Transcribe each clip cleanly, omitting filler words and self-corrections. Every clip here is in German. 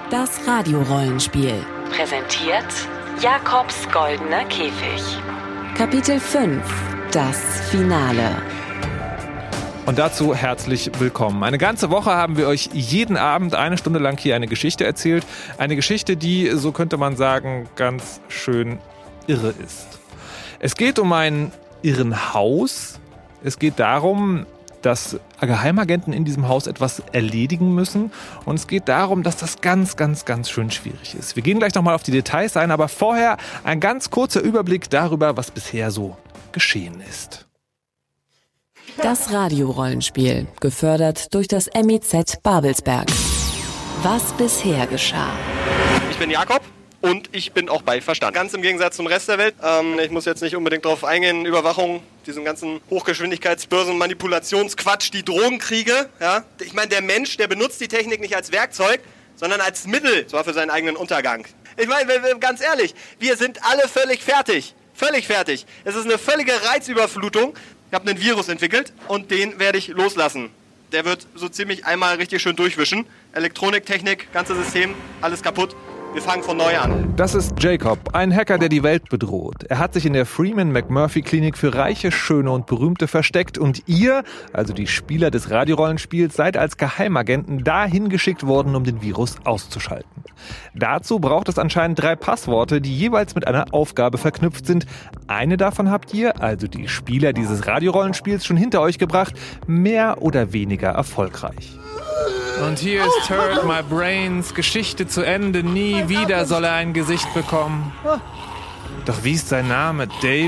Das Radiorollenspiel. Präsentiert Jakobs goldener Käfig. Kapitel 5. Das Finale. Und dazu herzlich willkommen. Eine ganze Woche haben wir euch jeden Abend 1 Stunde lang hier eine Geschichte erzählt. Eine Geschichte, die, so könnte man sagen, ganz schön irre ist. Es geht um ein Irrenhaus. Es geht darum, dass Geheimagenten in diesem Haus etwas erledigen müssen. Und es geht darum, dass das ganz schön schwierig ist. Wir gehen gleich nochmal auf die Details ein, aber vorher ein ganz kurzer Überblick darüber, was bisher so geschehen ist. Das Radiorollenspiel, gefördert durch das MIZ Babelsberg. Was bisher geschah. Ich bin Jakob und ich bin auch bei Verstand. Ganz im Gegensatz zum Rest der Welt. Ich muss jetzt nicht unbedingt drauf eingehen, Überwachung, diesen ganzen Hochgeschwindigkeitsbörsen-Manipulationsquatsch, die Drogenkriege. Ja? Ich meine, der Mensch, der benutzt die Technik nicht als Werkzeug, sondern als Mittel, zwar für seinen eigenen Untergang. Ich meine, ganz ehrlich, wir sind alle völlig fertig. Völlig fertig. Es ist eine völlige Reizüberflutung. Ich habe einen Virus entwickelt und den werde ich loslassen. Der wird so ziemlich einmal richtig schön durchwischen. Elektronik, Technik, ganzes System, alles kaputt. Wir fangen von neu an. Das ist Jacob, ein Hacker, der die Welt bedroht. Er hat sich in der Freeman-McMurphy-Klinik für Reiche, Schöne und Berühmte versteckt. Und ihr, also die Spieler des Radiorollenspiels, seid als Geheimagenten dahin geschickt worden, um den Virus auszuschalten. Dazu braucht es anscheinend 3 Passworte, die jeweils mit einer Aufgabe verknüpft sind. Eine davon habt ihr, also die Spieler dieses Radiorollenspiels, schon hinter euch gebracht, mehr oder weniger erfolgreich. Und hier ist Turd My Brains, Geschichte zu Ende, nie wieder soll er ein Gesicht bekommen. Doch wie ist sein Name?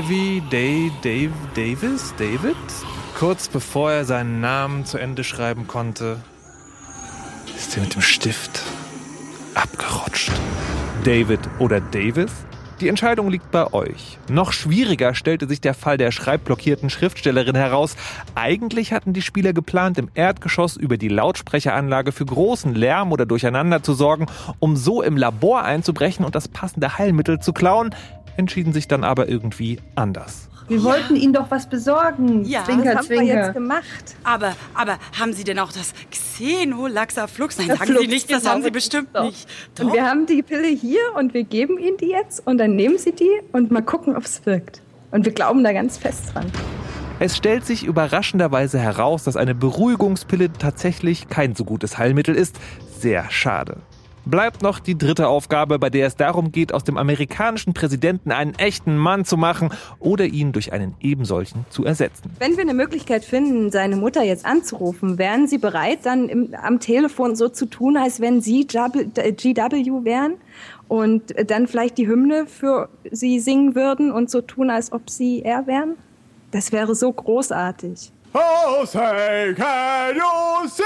Davis? David? Kurz bevor er seinen Namen zu Ende schreiben konnte, ist er mit dem Stift abgerutscht. David oder Davis? Die Entscheidung liegt bei euch. Noch schwieriger stellte sich der Fall der schreibblockierten Schriftstellerin heraus. Eigentlich hatten die Spieler geplant, im Erdgeschoss über die Lautsprecheranlage für großen Lärm oder Durcheinander zu sorgen, um so im Labor einzubrechen und das passende Heilmittel zu klauen, entschieden sich dann aber irgendwie anders. Wir wollten Ihnen doch was besorgen. Ja, Zwinker, das haben Zwinker. wir jetzt gemacht. Aber haben Sie denn auch das Xenolaxaflux? Nein, sagen Sie nicht, das haben Sie bestimmt doch nicht. Doch. Und wir haben die Pille hier und wir geben Ihnen die jetzt und dann nehmen Sie die und mal gucken, ob es wirkt. Und wir glauben da ganz fest dran. Es stellt sich überraschenderweise heraus, dass eine Beruhigungspille tatsächlich kein so gutes Heilmittel ist. Sehr schade. Bleibt noch die 3. Aufgabe, bei der es darum geht, aus dem amerikanischen Präsidenten einen echten Mann zu machen oder ihn durch einen ebensolchen zu ersetzen. Wenn wir eine Möglichkeit finden, seine Mutter jetzt anzurufen, wären Sie bereit, dann am Telefon so zu tun, als wenn Sie GW wären und dann vielleicht die Hymne für Sie singen würden und so tun, als ob Sie er wären? Das wäre so großartig. Oh, say, can you see?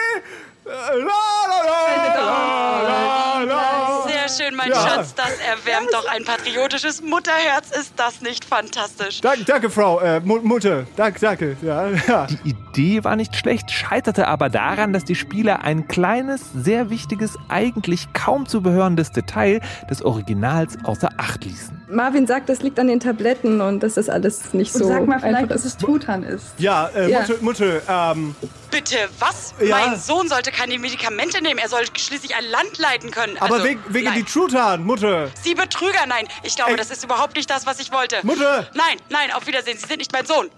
Sehr schön, mein Schatz, das erwärmt doch ein patriotisches Mutterherz. Ist das nicht fantastisch? Danke, Frau Mutter. Danke. Ja. Die Idee war nicht schlecht, scheiterte aber daran, dass die Spieler ein kleines, sehr wichtiges, eigentlich kaum zu behörendes Detail des Originals außer Acht ließen. Marvin sagt, das liegt an den Tabletten und dass das alles nicht so und sag mal vielleicht, einfach dass es Truthahn ist. Ja, Mutter, Bitte, was? Ja. Mein Sohn sollte keine Medikamente nehmen. Er soll schließlich ein Land leiten können. aber Also, wegen nein. die Truthahn, Mutter. Sie Betrüger, nein. Ich glaube, das ist überhaupt nicht das, was ich wollte. Mutter! Nein, auf Wiedersehen. Sie sind nicht mein Sohn.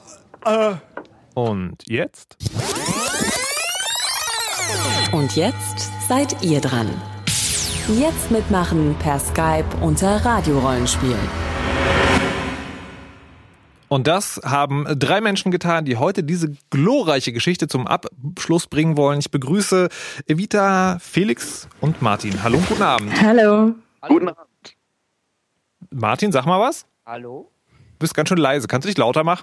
Und jetzt? Und jetzt seid ihr dran. Jetzt mitmachen per Skype unter Radiorollenspiel. Und das haben 3 Menschen getan, die heute diese glorreiche Geschichte zum Abschluss bringen wollen. Ich begrüße Evita, Felix und Martin. Hallo und guten Abend. Hallo. Guten Abend. Martin, sag mal was. Hallo? Du bist ganz schön leise. Kannst du dich lauter machen?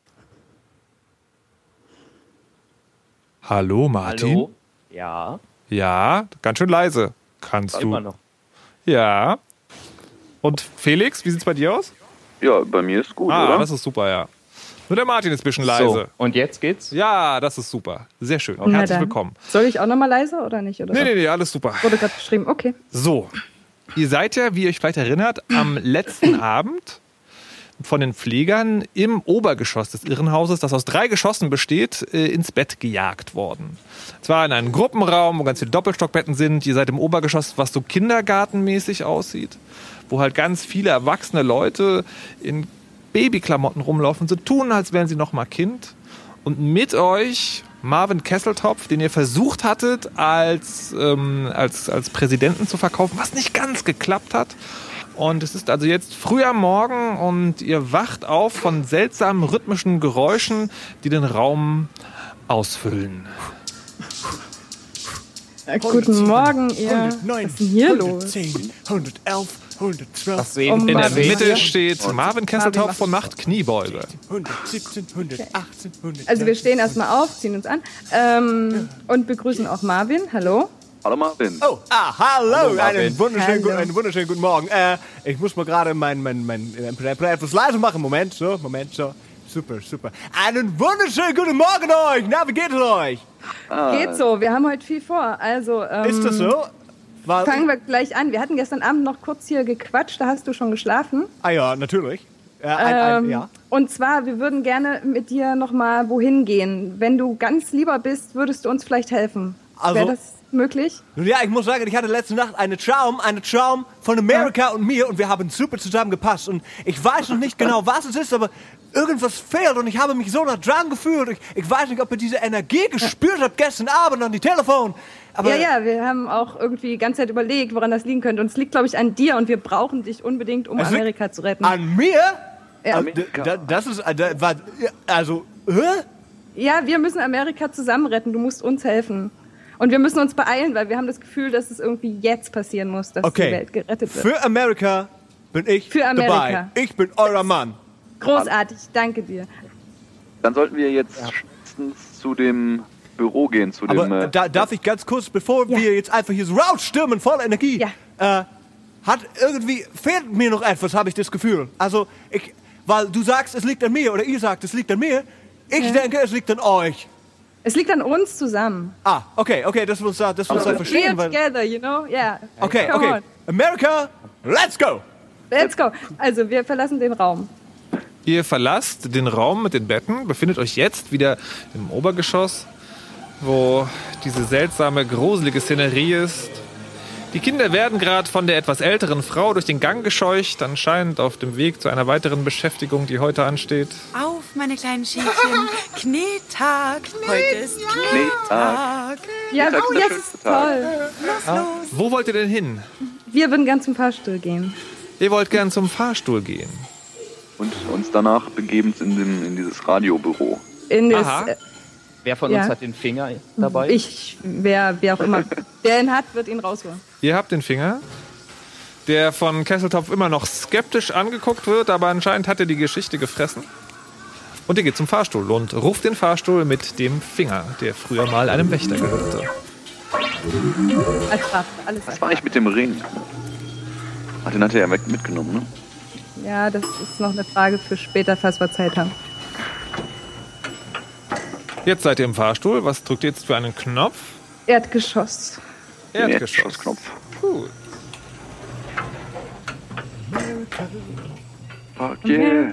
Hallo, Martin. Hallo? Ja. Ja, ganz schön leise. Kannst du. Immer noch. Ja. Und Felix, wie sieht's bei dir aus? Ja, bei mir ist gut, oder? Das ist super, ja. Nur der Martin ist ein bisschen leise. So, und jetzt geht's? Ja, das ist super. Sehr schön. Na Herzlich dann. willkommen. Soll ich auch nochmal leiser oder nicht? Oder Nee, alles super. Wurde gerade geschrieben, okay. So, ihr seid ja, wie ihr euch vielleicht erinnert, am letzten Abend von den Pflegern im Obergeschoss des Irrenhauses, das aus 3 Geschossen besteht, ins Bett gejagt worden. Zwar in einem Gruppenraum, wo ganz viele Doppelstockbetten sind. Ihr seid im Obergeschoss, was so kindergartenmäßig aussieht, wo halt ganz viele erwachsene Leute in Babyklamotten rumlaufen, so tun, als wären sie noch mal Kind. Und mit euch Marvin Kesseltopf, den ihr versucht hattet, als Präsidenten zu verkaufen, was nicht ganz geklappt hat. Und es ist also jetzt früh am Morgen und ihr wacht auf von seltsamen rhythmischen Geräuschen, die den Raum ausfüllen. Guten Morgen, ihr. Was ist denn hier los? 110, 111, 112. Das sehen In in der der Mitte. Mitte steht Marvin Kesseltopf und macht Kniebeuge. 117, 118, 100. Also wir stehen erstmal auf, ziehen uns an und begrüßen auch Marvin. Hallo. Hallo Marvin. Oh, hallo. Marvin. Einen wunderschönen guten Morgen. Ich muss mal gerade mein etwas leiser machen. Moment, so. Super. Einen wunderschönen guten Morgen euch. Na, wie geht es euch? Geht so, wir haben heute viel vor. Also Ist das so? fangen wir gleich an. Wir hatten gestern Abend noch kurz hier gequatscht, da hast du schon geschlafen. Ah ja, natürlich. Ja. Und zwar, wir würden gerne mit dir noch mal wohin gehen. Wenn du ganz lieber bist, würdest du uns vielleicht helfen. Also- Wäre das möglich? Ja, ich muss sagen, ich hatte letzte Nacht einen Traum von Amerika und mir und wir haben super zusammengepasst und ich weiß noch nicht genau, was es ist, aber irgendwas fehlt und ich habe mich so nach dran gefühlt. Ich weiß nicht, ob ihr diese Energie gespürt habt gestern Abend an die Telefon. Aber Ja, wir haben auch irgendwie die ganze Zeit überlegt, woran das liegen könnte. Und es liegt, glaube ich, an dir und wir brauchen dich unbedingt, um Es liegt Amerika zu retten. an mir? Ja. Das ist, also, hä? Ja, wir müssen Amerika zusammen retten. Du musst uns helfen. Und wir müssen uns beeilen, weil wir haben das Gefühl, dass es irgendwie jetzt passieren muss, dass die Welt gerettet wird. Für Amerika bin ich Für Amerika. dabei. Ich bin euer Mann. Großartig, danke dir. Dann sollten wir jetzt schnellstens zu dem Büro gehen, zu dem... Aber darf ich ganz kurz, bevor wir jetzt einfach hier so rausstürmen, voller Energie, fehlt mir noch etwas, habe ich das Gefühl. Also, weil du sagst, es liegt an mir, oder ihr sagt, es liegt an mir. Ich denke, es liegt an euch. Es liegt an uns zusammen. Okay, das muss da verstehen. We're together, you know? Yeah. Okay. Come on. America, let's go! Let's go. Also, wir verlassen den Raum. Ihr verlasst den Raum mit den Betten, befindet euch jetzt wieder im Obergeschoss, wo diese seltsame, gruselige Szenerie ist. Die Kinder werden gerade von der etwas älteren Frau durch den Gang gescheucht, anscheinend auf dem Weg zu einer weiteren Beschäftigung, die heute ansteht. Auf, meine kleinen Schäfchen. Knettag. Heute ist Knettag. Ja, das ist der das schönste ist Tag. toll. Wo wollt ihr denn hin? Wir würden gern zum Fahrstuhl gehen. Ihr wollt gern zum Fahrstuhl gehen. Und uns danach begeben in dieses Radiobüro. In das, Aha. Wer von uns hat den Finger dabei? wer auch immer. Wer ihn hat, wird ihn rausholen. Ihr habt den Finger, der von Kesseltopf immer noch skeptisch angeguckt wird, aber anscheinend hat er die Geschichte gefressen. Und ihr geht zum Fahrstuhl und ruft den Fahrstuhl mit dem Finger, der früher mal einem Wächter gehörte. Als Waffe, alles Was war eigentlich mit dem Ring? Den hat er ja mitgenommen, ne? Ja, das ist noch eine Frage für später, falls wir Zeit haben. Jetzt seid ihr im Fahrstuhl. Was drückt ihr jetzt für einen Knopf? Erdgeschoss. Erdgeschossknopf. Gut. Fuck yeah.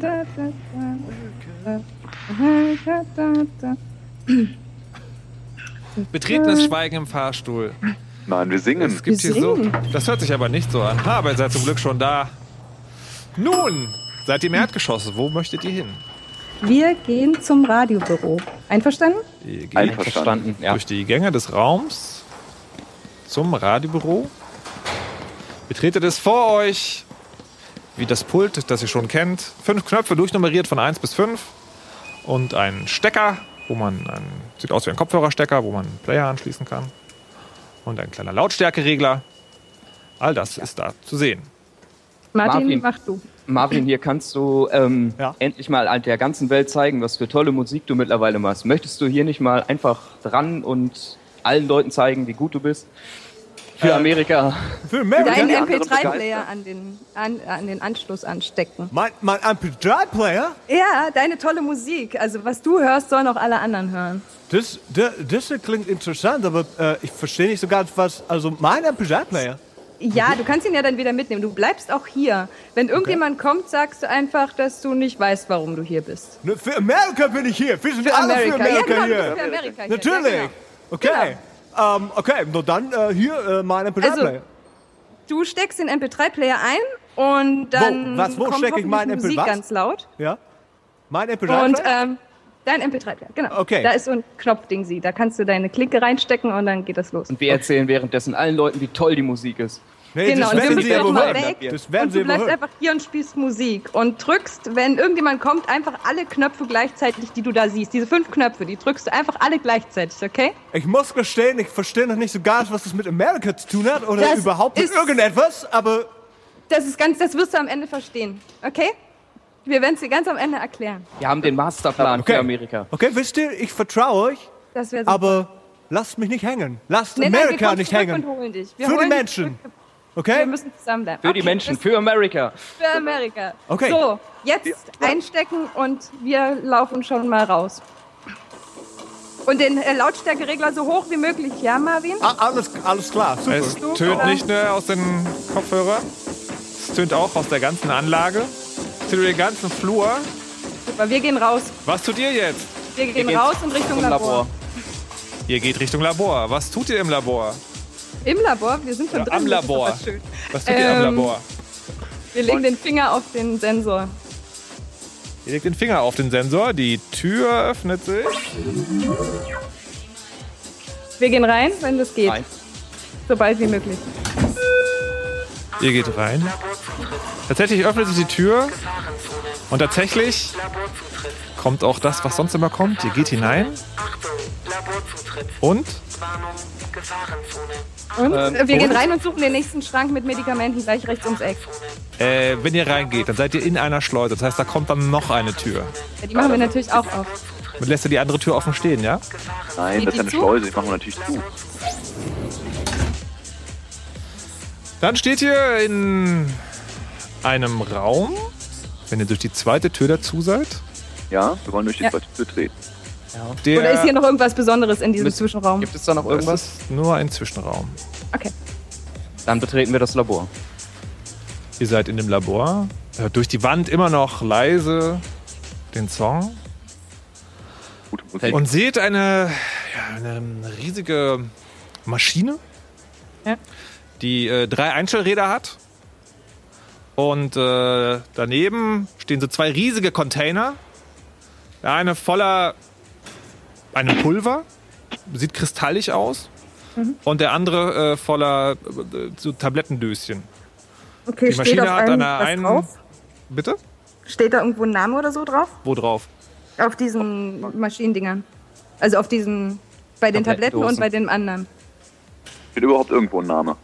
Betretenes Schweigen im Fahrstuhl. Nein, wir singen. Es gibt hier so. Das hört sich aber nicht so an. Aber ihr seid zum Glück schon da. Nun, seid ihr im Erdgeschoss. Wo möchtet ihr hin? Wir gehen zum Radiobüro. Einverstanden? Ihr geht Einverstanden, ja. durch die Gänge des Raums zum Radiobüro. Betretet es vor euch, wie das Pult, das ihr schon kennt. 5 Knöpfe durchnummeriert von 1 bis 5. Und ein Stecker, sieht aus wie ein Kopfhörerstecker, wo man einen Player anschließen kann. Und ein kleiner Lautstärkeregler. All das ist da zu sehen. Martin, mach du. Marvin, hier kannst du endlich mal der ganzen Welt zeigen, was für tolle Musik du mittlerweile machst. Möchtest du hier nicht mal einfach dran und allen Leuten zeigen, wie gut du bist? Für Amerika. Für Amerika? Deinen andere MP3-Player an den Anschluss anstecken. Mein MP3-Player? Ja, deine tolle Musik. Also was du hörst, sollen auch alle anderen hören. Das klingt interessant, aber ich verstehe nicht so ganz, was... Also mein MP3-Player? Ja, du kannst ihn ja dann wieder mitnehmen. Du bleibst auch hier. Wenn irgendjemand kommt, sagst du einfach, dass du nicht weißt, warum du hier bist. Ne, für Amerika bin ich hier. Wir sind alle für Amerika ja, genau, hier. Du bist für Amerika hier. Natürlich. Ja, genau. Okay. Okay, nur dann hier mein MP3-Player. Also, du steckst den MP3-Player ein und dann wo kommt stecke ich meinen Musik MP3? ganz laut. Ja. Mein MP3-Player? Und dein MP3-Player, genau. Okay. Da ist so ein Knopfding, da kannst du deine Klinke reinstecken und dann geht das los. Und wir erzählen währenddessen allen Leuten, wie toll die Musik ist. Nee, Genau, das und wir werden müssen sie ja auch wohl mal hören. weg. Das werden Und sie du wohl bleibst hören. einfach hier und spielst Musik und drückst, wenn irgendjemand kommt, einfach alle Knöpfe gleichzeitig, die du da siehst. Diese 5 Knöpfe, die drückst du einfach alle gleichzeitig, okay? Ich muss gestehen, ich verstehe noch nicht so ganz, was das mit Amerika zu tun hat oder Das überhaupt mit ist- irgendetwas, aber Das wirst du am Ende verstehen, okay? Wir werden es dir ganz am Ende erklären. Wir haben den Masterplan okay. für Amerika. Okay, wisst ihr, ich vertraue euch, Das wäre super. aber lasst mich nicht hängen. Lasst wir Amerika kommen nicht zurück hängen. und holen dich. Wir Für die holen dich Menschen. zurück. Okay? Wir müssen zusammenbleiben. Für die Okay, Menschen, bis- für Amerika. Für Amerika. Okay. So, jetzt einstecken und wir laufen schon mal raus. Und den Lautstärkeregler so hoch wie möglich, ja, Marvin? Alles klar, super. Es tönt nicht nur aus den Kopfhörern, es tönt auch aus der ganzen Anlage, es tönt über den ganzen Flur. Super, wir gehen raus. Was tut ihr jetzt? Wir gehen geht's raus in Richtung Zum Labor. Ihr geht Richtung Labor. Was tut ihr im Labor? Im Labor? Wir sind schon Oder drin. am das ist doch Labor. was schön. Was tut ihr am Labor? Wir legen den Finger auf den Sensor. Ihr legt den Finger auf den Sensor, die Tür öffnet sich. Wir gehen rein, wenn das geht. Rein. So bald wie möglich. Ihr geht rein. Tatsächlich öffnet sich die Tür und tatsächlich kommt auch das, was sonst immer kommt. Ihr geht hinein und Und wir gehen rein und suchen den nächsten Schrank mit Medikamenten gleich rechts ums Eck. wenn ihr reingeht, dann seid ihr in einer Schleuse. Das heißt, da kommt dann noch eine Tür. Ja, die machen wir natürlich auch auf. Und lässt ihr die andere Tür offen stehen, ja? Nein, Geht das ist die eine zu? Schleuse, ich mache natürlich zu. Dann steht ihr in einem Raum, wenn ihr durch die zweite Tür dazu seid. Ja, wir wollen durch die zweite Tür treten. Der, Oder ist hier noch irgendwas Besonderes in diesem Zwischenraum? Gibt es da noch das irgendwas? ist nur ein Zwischenraum. Okay. Dann betreten wir das Labor. Ihr seid in dem Labor, hört durch die Wand immer noch leise den Song Gute Musik. und seht eine riesige Maschine, Ja. die 3 Einstellräder hat. Und daneben stehen so 2 riesige Container. Der eine voller einem Pulver, sieht kristallig aus. Und der andere voller so Tablettendöschen. Okay, Die steht Maschine auf hat einem an was einen. drauf? Bitte? Steht da irgendwo ein Name oder so drauf? Wo drauf? Auf diesen Maschinendingern. Also auf diesen, bei den Tabletten und Tablettendosen. bei dem anderen. Steht überhaupt irgendwo ein Name?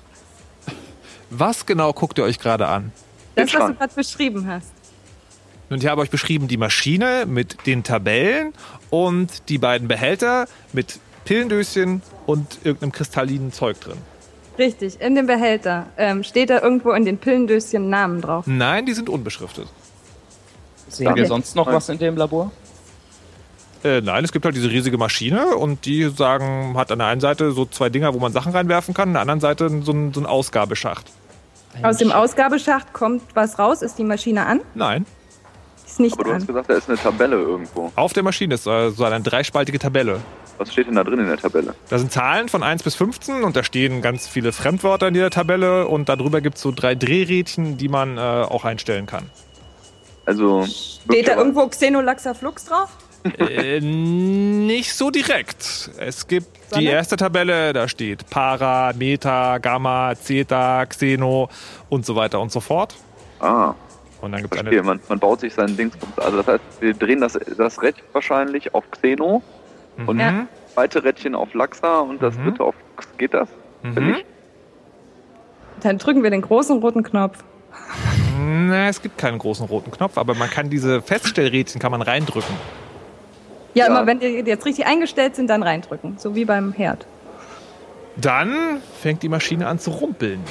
Was genau guckt ihr euch gerade an? Das, was du Schrank. gerade beschrieben hast. Und ich habe euch beschrieben die Maschine mit den Tabellen und die beiden Behälter mit Pillendöschen und irgendeinem kristallinen Zeug drin. Richtig, in dem Behälter. Steht da irgendwo in den Pillendöschen Namen drauf? Nein, die sind unbeschriftet. Sehen wir Okay. sonst noch was in dem Labor? Nein, es gibt halt diese riesige Maschine und die sagen, hat an der einen Seite so 2 Dinger, wo man Sachen reinwerfen kann, an der anderen Seite so ein Ausgabeschacht. Aus dem Ausgabeschacht kommt was raus. Ist die Maschine an? Nein, Ist nicht Aber du hast an. gesagt, da ist eine Tabelle irgendwo. auf der Maschine ist so eine 3-spaltige Tabelle. Was steht denn da drin in der Tabelle? Da sind Zahlen von 1 bis 15 und da stehen ganz viele Fremdwörter in dieser Tabelle und darüber gibt es so 3 Drehrädchen, die man auch einstellen kann. Also. Steht da irgendwo Xenolaxaflux drauf? Nicht so direkt. Es gibt die Sondern? erste Tabelle, da steht Para, Meta, Gamma, Zeta, Xeno und so weiter und so fort. Ah, Und dann gibt es verstehe. eine. Man baut sich sein Dings. Also das heißt, wir drehen das Rädchen wahrscheinlich auf Xeno und Mhm. Ja. das zweite Rädchen auf Laxa und das dritte auf. Geht das? Wenn Mhm. nicht? Dann drücken wir den großen roten Knopf. Na, es gibt keinen großen roten Knopf, aber man kann diese Feststellrädchen kann man reindrücken. Ja, Ja. immer wenn die jetzt richtig eingestellt sind, dann reindrücken. So wie beim Herd. Dann fängt die Maschine an zu rumpeln.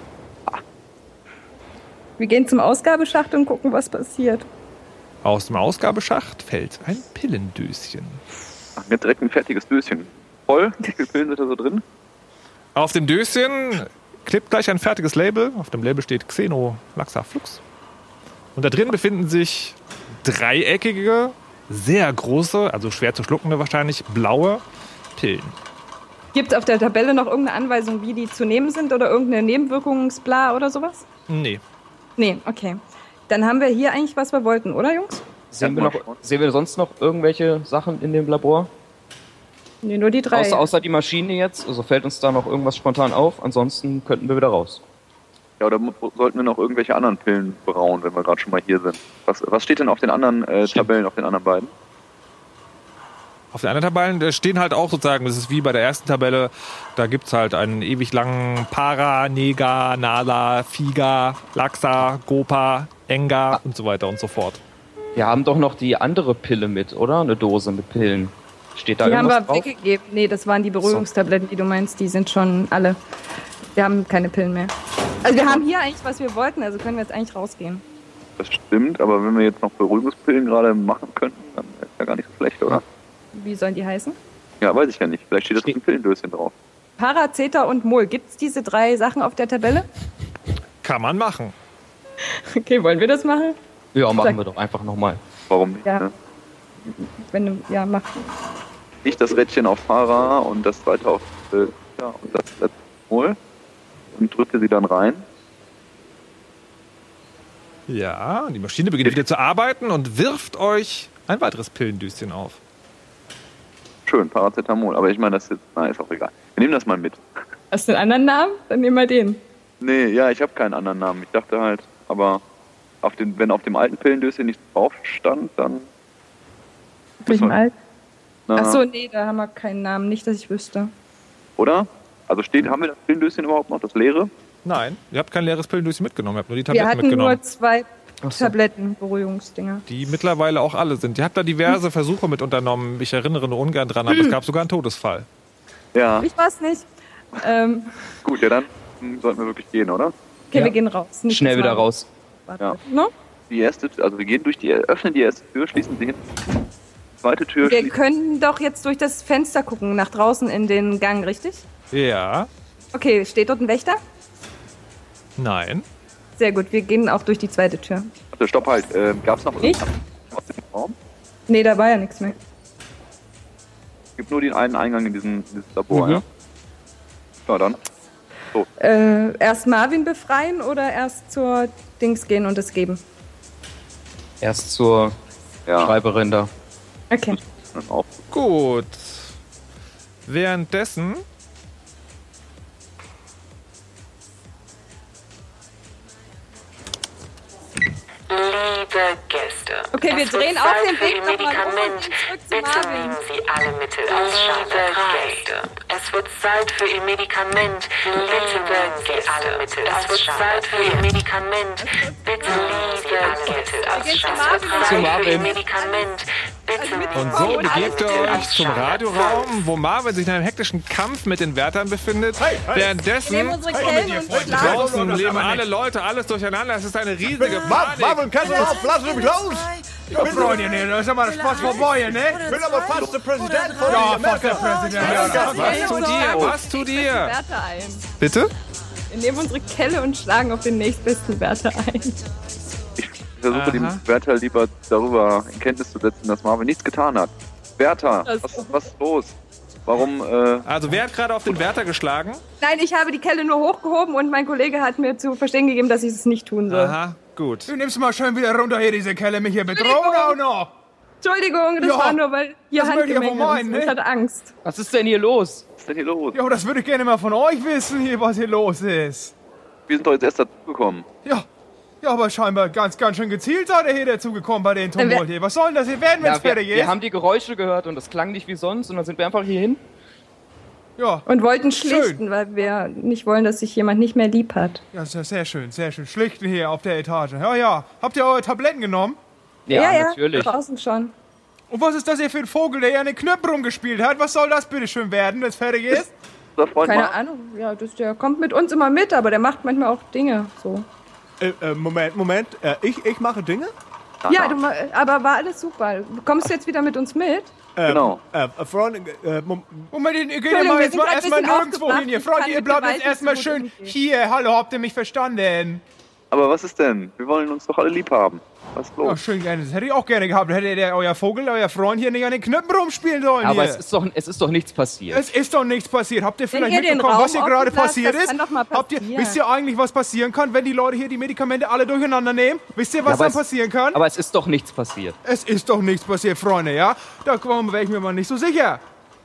Wir gehen zum Ausgabeschacht und gucken, was passiert. Aus dem Ausgabeschacht fällt ein Pillendöschen. Ach, jetzt direkt ein fertiges Döschen. Voll? Wie viele Pillen sind da so drin? Auf dem Döschen klebt gleich ein fertiges Label. Auf dem Label steht Xeno Laxa Flux. Und da drin befinden sich dreieckige, sehr große, also schwer zu schluckende wahrscheinlich, blaue Pillen. Gibt es auf der Tabelle noch irgendeine Anweisung, wie die zu nehmen sind oder irgendeine Nebenwirkungsbla oder sowas? Nee. Nee, okay. Dann haben wir hier eigentlich, was wir wollten, oder Jungs? Sehen wir sonst noch irgendwelche Sachen in dem Labor? Nee, nur die 3. Außer die Maschine jetzt, also fällt uns da noch irgendwas spontan auf, ansonsten könnten wir wieder raus. Ja, oder sollten wir noch irgendwelche anderen Pillen brauen, wenn wir gerade schon mal hier sind? Was steht denn auf den anderen Tabellen, auf den anderen beiden? Auf den anderen Tabellen, da stehen halt auch sozusagen, das ist wie bei der ersten Tabelle, da gibt es halt einen ewig langen Para, Nega, Nala, Figa, Laxa, Gopa, Enga und so weiter und so fort. Wir haben doch noch die andere Pille mit, oder? Eine Dose mit Pillen. Steht da die irgendwas haben wir drauf? weggegeben. Nee, das waren die Beruhigungstabletten, die du meinst, die sind schon alle. Wir haben keine Pillen mehr. Also wir haben hier eigentlich, was wir wollten, also können wir jetzt eigentlich rausgehen. Das stimmt, aber wenn wir jetzt noch Beruhigungspillen gerade machen könnten, dann ist ja gar nicht so schlecht, oder? Wie sollen die heißen? Ja, weiß ich ja nicht. Vielleicht steht das ein Pillendöschen drauf. Paracetamol und Mol. Gibt es diese 3 Sachen auf der Tabelle? Kann man machen. Okay, wollen wir das machen? Ja, machen wir doch einfach nochmal. Warum nicht? Ja. Ne? Wenn du, ja, mach. Ich das Rädchen auf Fahrer und das zweite auf und das letzte Mol und drücke sie dann rein. Ja, und die Maschine beginnt wieder zu arbeiten und wirft euch ein weiteres Pillendüschen auf. Schön, Paracetamol. Aber ich meine, das ist auch egal. Wir nehmen das mal mit. Hast du einen anderen Namen? Dann nehmen wir den. Nee, ja, ich habe keinen anderen Namen. Ich dachte halt, aber wenn auf dem alten Pillendöschen nichts drauf stand, dann... Welchem alten? Na, Achso, nee, da haben wir keinen Namen. Nicht, dass ich wüsste. Oder? Also haben wir das Pillendöschen überhaupt noch, das leere? Nein, ihr habt kein leeres Pillendöschen mitgenommen, ihr habt nur die Wir Tabletten hatten mitgenommen. nur 2 Tabletten, Beruhigungsdinger. Die mittlerweile auch alle sind. Ihr habt da diverse Versuche mit unternommen. Ich erinnere nur ungern dran, aber es gab sogar einen Todesfall. Ja. Ich weiß nicht. Gut, ja, dann sollten wir wirklich gehen, oder? Okay, wir gehen raus. Nicht Schnell wieder raus. Warte. Ja. No? Die erste, also wir gehen öffnen die erste Tür, schließen sie hin. Zweite Tür. Wir können doch jetzt durch das Fenster gucken, nach draußen in den Gang, richtig? Ja. Okay, steht dort ein Wächter? Nein. Sehr gut, wir gehen auch durch die zweite Tür. Also stopp halt. Gab's noch Ich? irgendwas im Raum? Nee, da war ja nichts mehr. Es gibt nur den einen Eingang in dieses Labor, ja? Ja, dann. So. Erst Marvin befreien oder erst zur Dings gehen und es geben? Erst zur Schreiberin da. Okay. Auch. Gut. Währenddessen Liebe Gäste, okay, wir drehen auf den Weg nochmal Medikament. Bitte nehmen Sie alle Mittel aus Schaden. Es wird Zeit für Ihr Medikament. Bitte nehmen Sie alle Mittel aus Es wird Zeit für Ihr Medikament. Bitte nehmen Sie alle Mittel aus Schaden. Zu Marvin. Medikament. und so begebt ihr euch zum Radioraum, wo Marvin sich in einem hektischen Kampf mit den Wärtern befindet. Währenddessen Nehmen unsere Kellen und schlagen. draußen leben alle Leute, alles durcheinander. Es ist eine riesige Panik. Marvin, kannst du noch lassen mich los? Ja, Freunde, ne, das ist aber Spaß vorbei, ne? Ich bin aber fast der Präsident von Ja, fast der Präsident. Was tut ihr? Wärter ein. Bitte? Wir nehmen unsere Kelle und schlagen auf den nächstbesten Wärter ein. Ich versuche den Wärter lieber darüber in Kenntnis zu setzen, dass Marvin nichts getan hat. Wärter, was ist los? Warum, Also wer hat gerade auf den Wärter geschlagen? Nein, ich habe die Kelle nur hochgehoben und mein Kollege hat mir zu verstehen gegeben, dass ich es nicht tun soll. Aha, gut. Du nimmst mal schön wieder runter hier, diese Kelle, mich hier bedrohen auch noch. Entschuldigung, das Ja, war nur, weil hier das möchte ich ja wohl Handgemenge meinen, ist. Ich ne? hatte Angst. Was ist denn hier los? was ist denn hier los? Ja, das würde ich gerne mal von euch wissen, hier, was hier los ist. Wir sind doch jetzt erst dazugekommen. Ja, aber scheinbar ganz schön gezielt seid ihr hier dazugekommen bei den Tumult hier. Was soll denn das hier werden, wenn es fertig ist? Wir haben die Geräusche gehört und das klang nicht wie sonst und dann sind wir einfach hier hin. Ja. Und wollten schlichten, weil wir nicht wollen, dass sich jemand nicht mehr lieb hat. Ja, das ist sehr schön, sehr schön. Schlichten hier auf der Etage. Ja. Habt ihr eure Tabletten genommen? Ja, natürlich. Draußen schon. Und was ist das hier für ein Vogel, der hier an den Knöpfen rumgespielt hat? Was soll das bitte schön werden, wenn es fertig ist? Unser Freund Keine Ahnung. Ja, der kommt mit uns immer mit, aber der macht manchmal auch Dinge so. Moment. Ich mache Dinge? Ja, aber war alles super. Kommst du jetzt wieder mit uns mit? Genau. Freunde, Moment, ihr geht ja mal jetzt erstmal nirgendwo hin. Ihr Freunde, ihr bleibt jetzt erstmal schön hier. Hallo, habt ihr mich verstanden? Aber was ist denn? Wir wollen uns doch alle lieb haben. Was ist los? Oh, schön gerne. Das hätte ich auch gerne gehabt. Hätte euer Vogel, euer Freund hier nicht an den Knöpfen rumspielen sollen. Aber hier. es ist doch nichts passiert. Es ist doch nichts passiert. Habt ihr vielleicht mitbekommen, was hier gerade passiert ist? Wisst ihr eigentlich, was passieren kann, wenn die Leute hier die Medikamente alle durcheinander nehmen? Wisst ihr, was dann passieren kann? Aber es ist doch nichts passiert. Es ist doch nichts passiert, Freunde, ja? Da wäre ich mir mal nicht so sicher.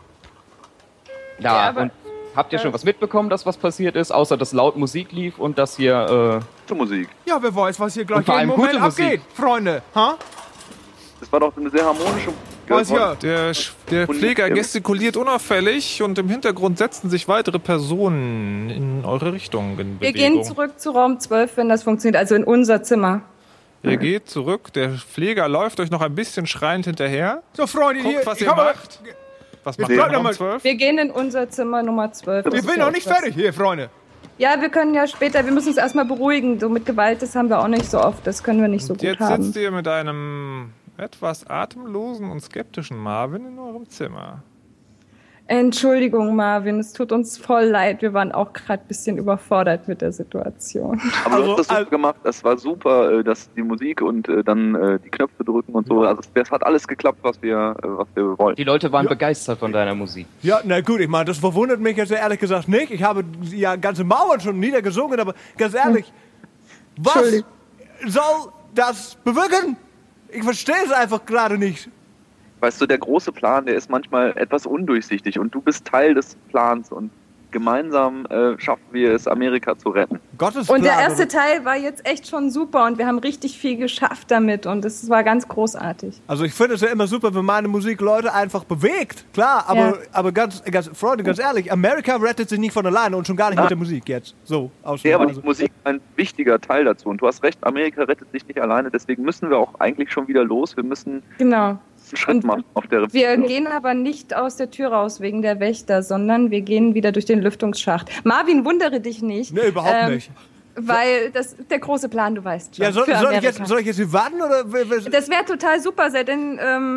Ja, und habt ihr schon was mitbekommen, dass was passiert ist, außer dass laut Musik lief und dass hier... Gute Musik. Ja, wer weiß, was hier gleich jeden Moment abgeht, Freunde. Ha? Das war doch eine sehr harmonische Ja, der Pfleger gestikuliert unauffällig und im Hintergrund setzen sich weitere Personen in eure Richtung in Bewegung. Wir gehen zurück zu Raum 12, wenn das funktioniert, also in unser Zimmer. Ihr geht zurück, der Pfleger läuft euch noch ein bisschen schreiend hinterher. So, Freunde, guckt, was ihr macht. Was macht ihr Raum 12? Wir gehen in unser Zimmer Nummer 12. Wir sind noch nicht fertig hier, Freunde. Ja, wir können ja später, wir müssen uns erstmal beruhigen. So mit Gewalt, das haben wir auch nicht so oft. Das können wir nicht so gut haben. Jetzt sitzt ihr mit einem etwas atemlosen und skeptischen Marvin in eurem Zimmer. Entschuldigung, Marvin, es tut uns voll leid. Wir waren auch gerade ein bisschen überfordert mit der Situation. Aber du hast das super gemacht. Das war super, dass die Musik und dann die Knöpfe drücken und so. Also es hat alles geklappt, was wir wollten. Die Leute waren begeistert von deiner Musik. Ja, na gut, ich meine, das verwundert mich jetzt ehrlich gesagt nicht. Ich habe ja ganze Mauern schon niedergesungen, aber ganz ehrlich, was soll das bewirken? Ich verstehe es einfach gerade nicht. Weißt du, der große Plan, der ist manchmal etwas undurchsichtig und du bist Teil des Plans und gemeinsam schaffen wir es, Amerika zu retten. Und der erste Teil war jetzt echt schon super und wir haben richtig viel geschafft damit und es war ganz großartig. Also ich finde es ja immer super, wenn meine Musik Leute einfach bewegt. Klar, aber ganz Freunde, ganz ehrlich, Amerika rettet sich nicht von alleine und schon gar nicht mit der Musik jetzt. So, ja, aber die Musik ist ein wichtiger Teil dazu und du hast recht, Amerika rettet sich nicht alleine, deswegen müssen wir auch eigentlich schon wieder los. Wir müssen einen Schritt machen auf der Wir gehen aber nicht aus der Tür raus wegen der Wächter, sondern wir gehen wieder durch den Lüftungsschacht. Marvin, wundere dich nicht. Nee, überhaupt nicht. Weil der große Plan, du weißt schon. Ja, soll ich jetzt hier warten? Oder? Das wäre total super, denn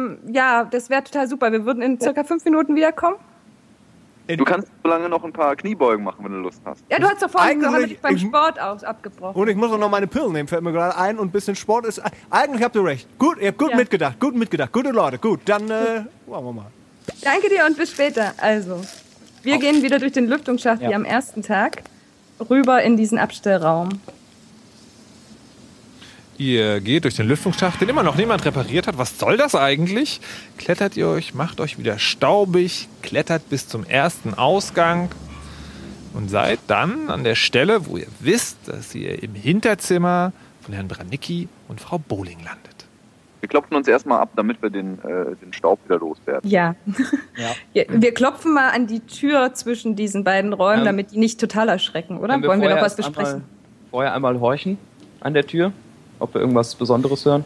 das wäre total super. Wir würden in circa 5 Minuten wiederkommen. Du kannst so lange noch ein paar Kniebeugen machen, wenn du Lust hast. Ja, du hast doch vorhin beim Sport abgebrochen. Und ich muss auch noch meine Pillen nehmen, fällt mir gerade ein. Und ein bisschen Sport ist... Eigentlich habt ihr recht. Gut, ihr habt gut mitgedacht. Gute Leute. Gut, dann wollen wir mal. Danke dir und bis später. Also, wir gehen wieder durch den Lüftungsschacht wie am ersten Tag rüber in diesen Abstellraum. Ihr geht durch den Lüftungsschacht, den immer noch niemand repariert hat. Was soll das eigentlich? Klettert ihr euch, macht euch wieder staubig, klettert bis zum ersten Ausgang und seid dann an der Stelle, wo ihr wisst, dass ihr im Hinterzimmer von Herrn Branicki und Frau Bowling landet. Wir klopfen uns erstmal ab, damit wir den Staub wieder loswerden. Ja. Wir klopfen mal an die Tür zwischen diesen beiden Räumen, damit die nicht total erschrecken, oder? Wollen wir noch was besprechen? Vorher einmal horchen an der Tür, ob wir irgendwas Besonderes hören.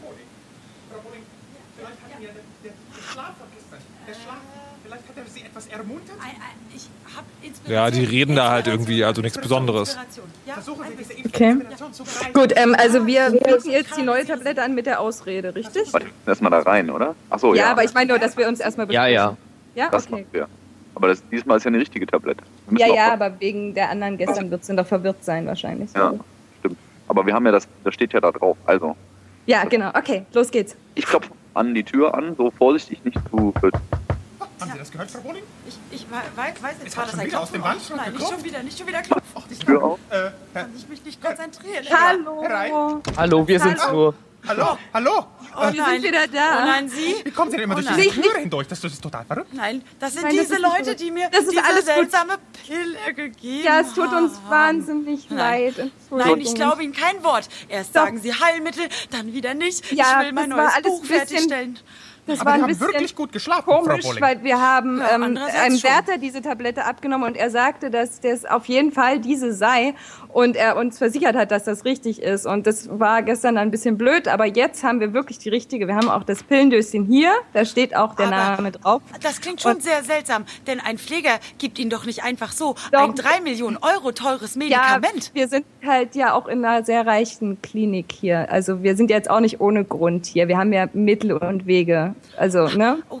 Vielleicht hat er sie etwas ermuntert? Ja, die reden da halt irgendwie, also nichts Besonderes. Okay. Gut, also wir bieten jetzt die neue Tablette an mit der Ausrede, richtig? Warte, erstmal da rein, oder? Achso, ja. Ja, aber ich meine nur, dass wir uns erstmal besprechen. Ja. Ja, das okay. machen wir. Aber diesmal ist ja eine richtige Tablette. Ja, aber wegen der anderen gestern wird sie noch verwirrt sein wahrscheinlich. Ja, stimmt. Aber wir haben ja das steht ja da drauf, also. Ja, genau. Okay, los geht's. Ich klopfe an die Tür an, so vorsichtig, nicht zu... Haben Sie das gehört, Frau Bowling? Ich weiß nicht, war das ein wieder aus dem Wand? Nein, nicht schon wieder klopfen. Ach, die Tür auf. Kann ich mich nicht konzentrieren. Hallo. Hallo, wir sind's nur. Hallo. Wir sind wieder da. Oh nein, Sie? Wie kommen Sie denn immer durch diese Tür hindurch? Das ist total verrückt. Nein, das sind diese Leute, die mir diese seltsame Pille gegeben haben. Ja, es tut uns wahnsinnig leid. Nein, ich glaube Ihnen kein Wort. Erst sagen Sie Heilmittel, dann wieder nicht. Ja, ich will mein neues Buch fertigstellen. Das aber war wir ein bisschen haben wirklich gut geschlafen, komisch, Frau Bowling. weil wir haben einem schon. Wärter diese Tablette abgenommen und er sagte, dass das auf jeden Fall diese sei und er uns versichert hat, dass das richtig ist. Und das war gestern ein bisschen blöd, aber jetzt haben wir wirklich die richtige. Wir haben auch das Pillendöschen hier, da steht auch der Name drauf. Das klingt schon sehr seltsam, denn ein Pfleger gibt Ihnen doch nicht einfach so ein 3 Millionen Euro teures Medikament. Ja, wir sind halt ja auch in einer sehr reichen Klinik hier. Also wir sind jetzt auch nicht ohne Grund hier. Wir haben ja Mittel und Wege. Also, ne? Okay.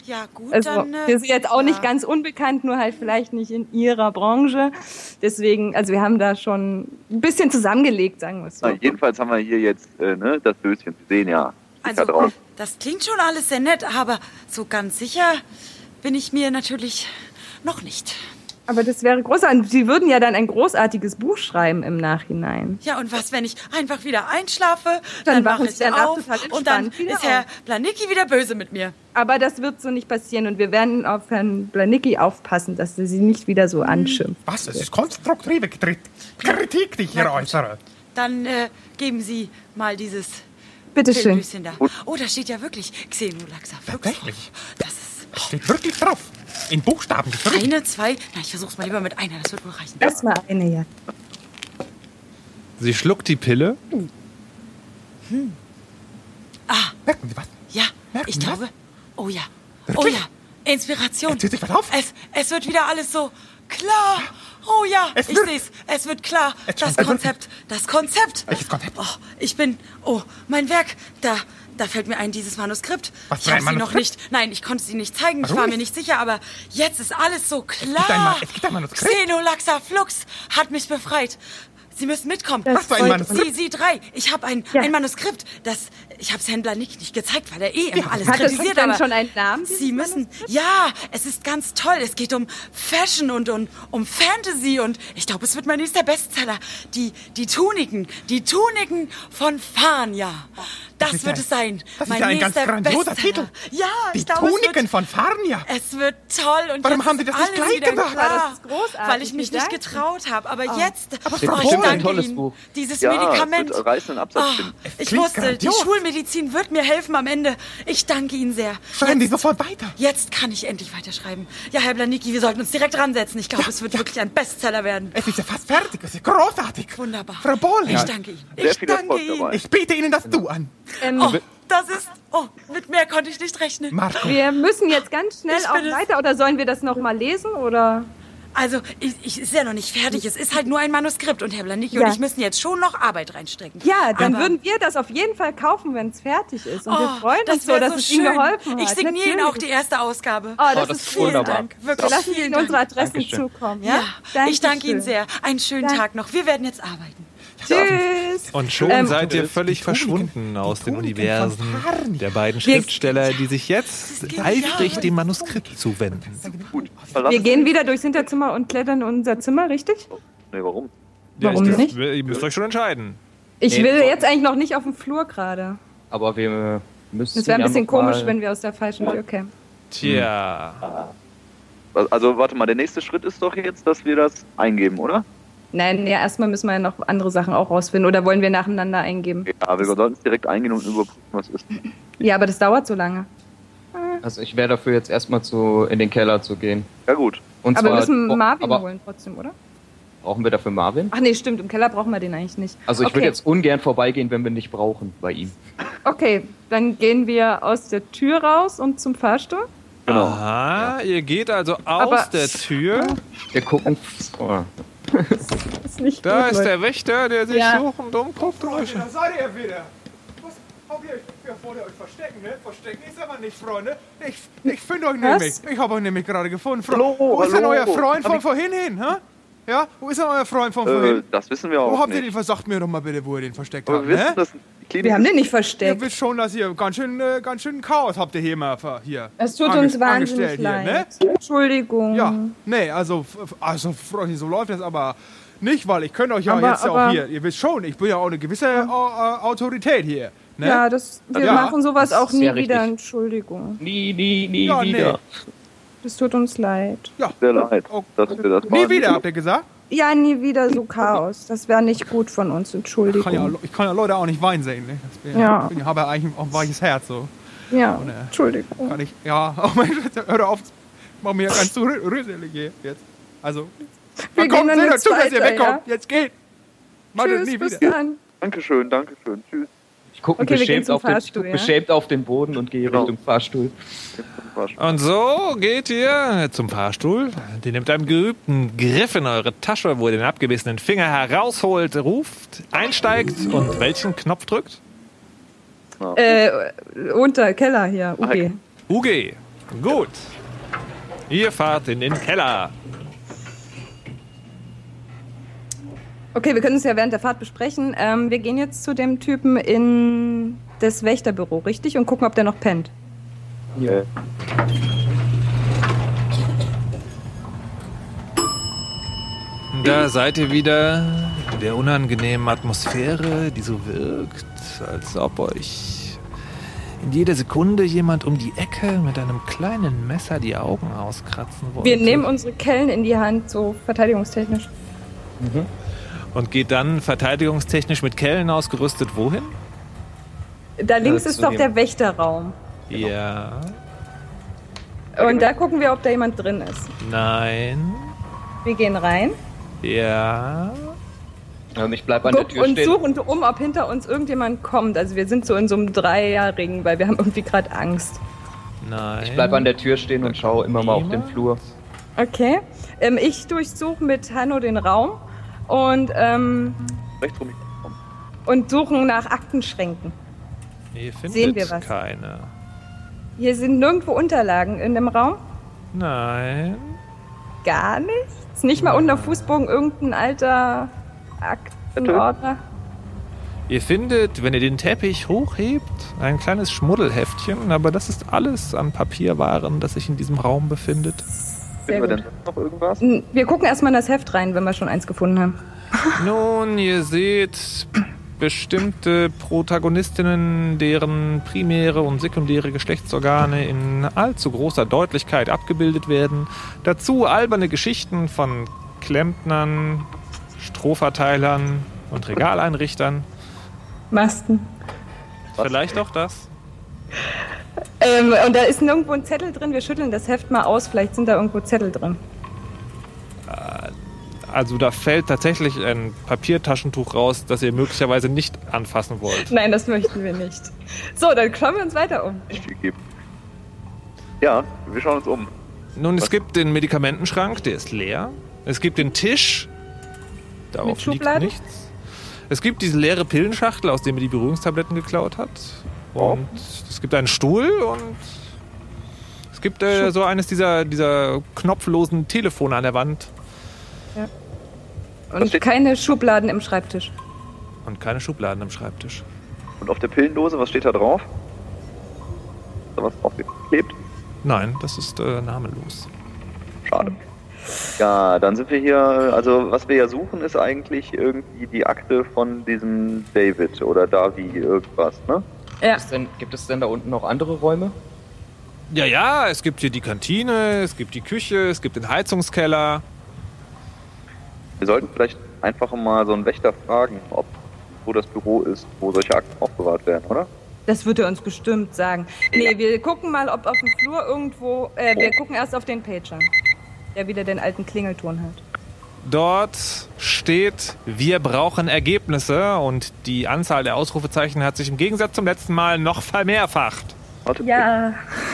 Ja, gut, also, dann... wir sind jetzt auch nicht ganz unbekannt, nur halt vielleicht nicht in ihrer Branche. Deswegen, also wir haben da schon ein bisschen zusammengelegt, sagen wir es so. Na, jedenfalls haben wir hier jetzt das Döschen. Sie sehen ja. Also, das klingt schon alles sehr nett, aber so ganz sicher bin ich mir natürlich noch nicht. Aber das wäre großartig. Sie würden ja dann ein großartiges Buch schreiben im Nachhinein. Ja, und was, wenn ich einfach wieder einschlafe, dann wache ich auf und dann ist Herr Blanicki wieder böse mit mir. Aber das wird so nicht passieren und wir werden auf Herrn Blanicki aufpassen, dass er sie nicht wieder so anschimpft. Was? Es ist konstruktive Kritik, die ich hier äußere. Dann geben Sie mal dieses Bitteschön. Da. Oh, da steht ja wirklich Xenolaxa. Tatsächlich? Das steht wirklich drauf. In Buchstaben geschrieben. Eine, zwei. Na, ich versuch's mal lieber mit einer. Das wird wohl reichen. Erstmal eine, ja. Sie schluckt die Pille. Ah. Merken Sie was? Ja, Merken ich glaube. Oh ja. Wirklich? Oh ja. Inspiration. Jetzt sich was auf? Es wird wieder alles so klar. Oh ja, ich seh's. Es wird klar. Das Konzept. Welches Konzept? Oh, mein Werk. Da fällt mir ein, dieses Manuskript. Was ich habe sie noch nicht. Nein, ich konnte sie nicht zeigen. Ich war mir nicht sicher, aber jetzt ist alles so klar. Es gibt ein Manuskript. Xenolaxa Flux hat mich befreit. Sie müssen mitkommen. Was für ein Manuskript? Sie drei. Ich habe ein Manuskript. Ich habe es Herrn Blanicki nicht gezeigt, weil er immer alles hat kritisiert. Hat das dann schon einen Namen? Sie müssen... Ja, es ist ganz toll. Es geht um Fashion und um Fantasy und ich glaube, es wird mein nächster Bestseller. Die Tuniken von Fania. Das wird es sein. Das ist ja ein ganz grandioser Titel. Ja, die Tuniken von Farnia. Es wird toll. Und warum haben Sie das nicht gleich gemacht? Das ist großartig. Weil ich mich nicht getraut habe. Aber jetzt... Aber ich ein tolles Buch. Dieses Medikament. Wird reißenden Absatz finden. Ich wusste, die Schulmedizin wird mir helfen am Ende. Ich danke Ihnen sehr. Schreiben Sie sofort weiter. Jetzt kann ich endlich weiterschreiben. Ja, Herr Blanicki, wir sollten uns direkt ransetzen. Ich glaube, es wird wirklich ein Bestseller werden. Es ist ja fast fertig. Es ist großartig. Wunderbar. Frau Bohle. Ich danke Ihnen. Ich biete Ihnen das Du an. Mit mehr konnte ich nicht rechnen. Marco. Wir müssen jetzt ganz schnell auch weiter. Oder sollen wir das noch mal lesen? Oder? Also, ich ist ja noch nicht fertig. Es ist halt nur ein Manuskript. Und Herr Blanicki und ich müssen jetzt schon noch Arbeit reinstecken. Ja, dann würden wir das auf jeden Fall kaufen, wenn es fertig ist. Und wir freuen uns so, dass es Ihnen geholfen hat. Ich signiere Ihnen auch die erste Ausgabe. Das ist vielen wunderbar. Dank. Wirklich Lassen Sie unsere Adressen zukommen. Ja, ich danke Ihnen sehr. Einen schönen Tag noch. Wir werden jetzt arbeiten. Tschüss. Und schon seid ihr völlig verschwunden aus den Universen der beiden Schriftsteller, die sich jetzt eifrig dem Manuskript zuwenden. Wir gehen wieder durchs Hinterzimmer und klettern in unser Zimmer, richtig? Nee, warum? Warum nicht? Ihr müsst euch schon entscheiden. Ich will jetzt eigentlich noch nicht auf dem Flur gerade. Aber wir müssen. Das wäre ein bisschen komisch, wenn wir aus der falschen Tür kämen. Tja. Also, warte mal, der nächste Schritt ist doch jetzt, dass wir das eingeben, oder? Nein, ja, erstmal müssen wir ja noch andere Sachen auch rausfinden. Oder wollen wir nacheinander eingeben? Ja, wir sollten es direkt eingehen und überprüfen, was ist. Ja, aber das dauert so lange. Also ich wäre dafür jetzt erstmal in den Keller zu gehen. Ja gut. Und aber zwar, wir müssen Marvin holen trotzdem, oder? Brauchen wir dafür Marvin? Ach nee, stimmt, im Keller brauchen wir den eigentlich nicht. Also ich würde jetzt ungern vorbeigehen, wenn wir nicht brauchen bei ihm. Okay, dann gehen wir aus der Tür raus und zum Fahrstuhl. Genau. Aha, ihr geht also aus der Tür. Wir gucken... Oh. Ist nicht da gut, ist Leute. der Wächter, der sich suchend umguckt. Da seid ihr wieder. Was wollt ihr euch verstecken, ne? Verstecken ist aber nicht, Freunde. Ich finde euch nämlich. Ich habe euch nämlich gerade gefunden. Wo ist denn euer Freund von vorhin hin, hä? Ja? Wo ist denn euer Freund von vorhin? Das wissen wir auch Wo habt ihr nicht. den? Sagt mir doch mal bitte, wo ihr den versteckt Aber habt, wir wissen, dass wir haben den nicht versteckt. Ihr wisst schon, dass ihr ganz schön Chaos habt ihr hier mal hier. Es tut uns wahnsinnig leid. Ne? Entschuldigung. Ja, nee, also Freunde, so läuft das aber nicht, weil ich könnte euch ja jetzt auch hier, ihr wisst schon, ich bin ja auch eine gewisse Autorität hier. Ne? Ja, wir machen sowas auch nie richtig. wieder, Entschuldigung. Nie wieder. Nee. Das tut uns leid. Ja. Sehr leid, dass wir das Nie wieder, habt ihr gesagt? Ja, nie wieder so Chaos. Das wäre nicht gut von uns, Entschuldigung. Ich kann ja Leute auch nicht weinen sehen. Ne? Ich habe ja eigentlich auch ein weiches Herz. So. Ja, Und, Entschuldigung. Kann ich, oh mein Schatz, hör auf. Mach mir ja ganz so rüsselig hier jetzt. Also, Wir kommt, gehen dann seht ihr zu, dass ihr wegkommt. Ja? Jetzt geht. Macht es Tschüss, nie bis wieder. dann. Dankeschön. Tschüss. Ich gucke beschämt auf den Boden und gehe Richtung Fahrstuhl. Und so geht ihr zum Fahrstuhl. Den nehmt einen geübten Griff in eure Tasche, wo ihr den abgebissenen Finger herausholt, ruft, einsteigt und welchen Knopf drückt? Unter Keller hier, UG. UG. Gut. Ihr fahrt in den Keller. Okay, wir können es ja während der Fahrt besprechen. Wir gehen jetzt zu dem Typen in das Wächterbüro, richtig? Und gucken, ob der noch pennt. Ja. Da seid ihr wieder in der unangenehmen Atmosphäre, die so wirkt, als ob euch in jeder Sekunde jemand um die Ecke mit einem kleinen Messer die Augen auskratzen wollte. Wir nehmen unsere Kellen in die Hand, so verteidigungstechnisch. Und geht dann verteidigungstechnisch mit Kellen ausgerüstet wohin? Da links ist doch der Wächterraum. Ja. Und da gucken wir, ob da jemand drin ist. Nein. Wir gehen rein. Ja. Und ich bleib an der Tür stehen. Und suchen ob hinter uns irgendjemand kommt. Also wir sind so in so einem Dreierring, weil wir haben irgendwie gerade Angst. Nein. Ich bleib an der Tür stehen und schaue immer mal auf den Flur. Okay. Ich durchsuche mit Hanno den Raum und Rechts rum. und suchen nach Aktenschränken. Hier findet Sehen wir was? keine. Hier sind nirgendwo Unterlagen in dem Raum. Nein. Gar nichts. Nicht mal unter Fußbogen irgendein alter Aktenordner. Ihr findet, wenn ihr den Teppich hochhebt, ein kleines Schmuddelheftchen, aber das ist alles an Papierwaren, das sich in diesem Raum befindet. Sehr Finden wir gut. denn noch irgendwas? Wir gucken erstmal in das Heft rein, wenn wir schon eins gefunden haben. Nun, ihr seht bestimmte Protagonistinnen, deren primäre und sekundäre Geschlechtsorgane in allzu großer Deutlichkeit abgebildet werden. Dazu alberne Geschichten von Klempnern, Strohverteilern und Regaleinrichtern. Masten. Vielleicht auch das. Und da ist nirgendwo ein Zettel drin. Wir schütteln das Heft mal aus. Vielleicht sind da irgendwo Zettel drin. Also da fällt tatsächlich ein Papiertaschentuch raus, das ihr möglicherweise nicht anfassen wollt. Nein, das möchten wir nicht. So, dann schauen wir uns weiter um. Nicht viel geben. Ja, wir schauen uns um. Nun, es gibt den Medikamentenschrank, der ist leer. Es gibt den Tisch, darauf Mit liegt Schubladen? nichts. Es gibt diese leere Pillenschachtel, aus der er die Beruhigungstabletten geklaut hat. Und es gibt einen Stuhl und es gibt so eines dieser knopflosen Telefone an der Wand. Ja. Und keine Schubladen im Schreibtisch. Und keine Schubladen im Schreibtisch. Und auf der Pillendose, was steht da drauf? Ist da was draufgeklebt? Nein, das ist namenlos. Schade. Ja, dann sind wir hier, also was wir ja suchen, ist eigentlich irgendwie die Akte von diesem David oder Davi irgendwas, ne? Ja. Gibt es denn da unten noch andere Räume? Ja, es gibt hier die Kantine, es gibt die Küche, es gibt den Heizungskeller. Wir sollten vielleicht einfach mal so einen Wächter fragen, wo das Büro ist, wo solche Akten aufbewahrt werden, oder? Das wird er uns bestimmt sagen. Nee, wir gucken mal, ob auf dem Flur irgendwo... Wir gucken erst auf den Pager, der wieder den alten Klingelton hat. Dort steht, wir brauchen Ergebnisse und die Anzahl der Ausrufezeichen hat sich im Gegensatz zum letzten Mal noch vermehrfacht. Warte, Ja.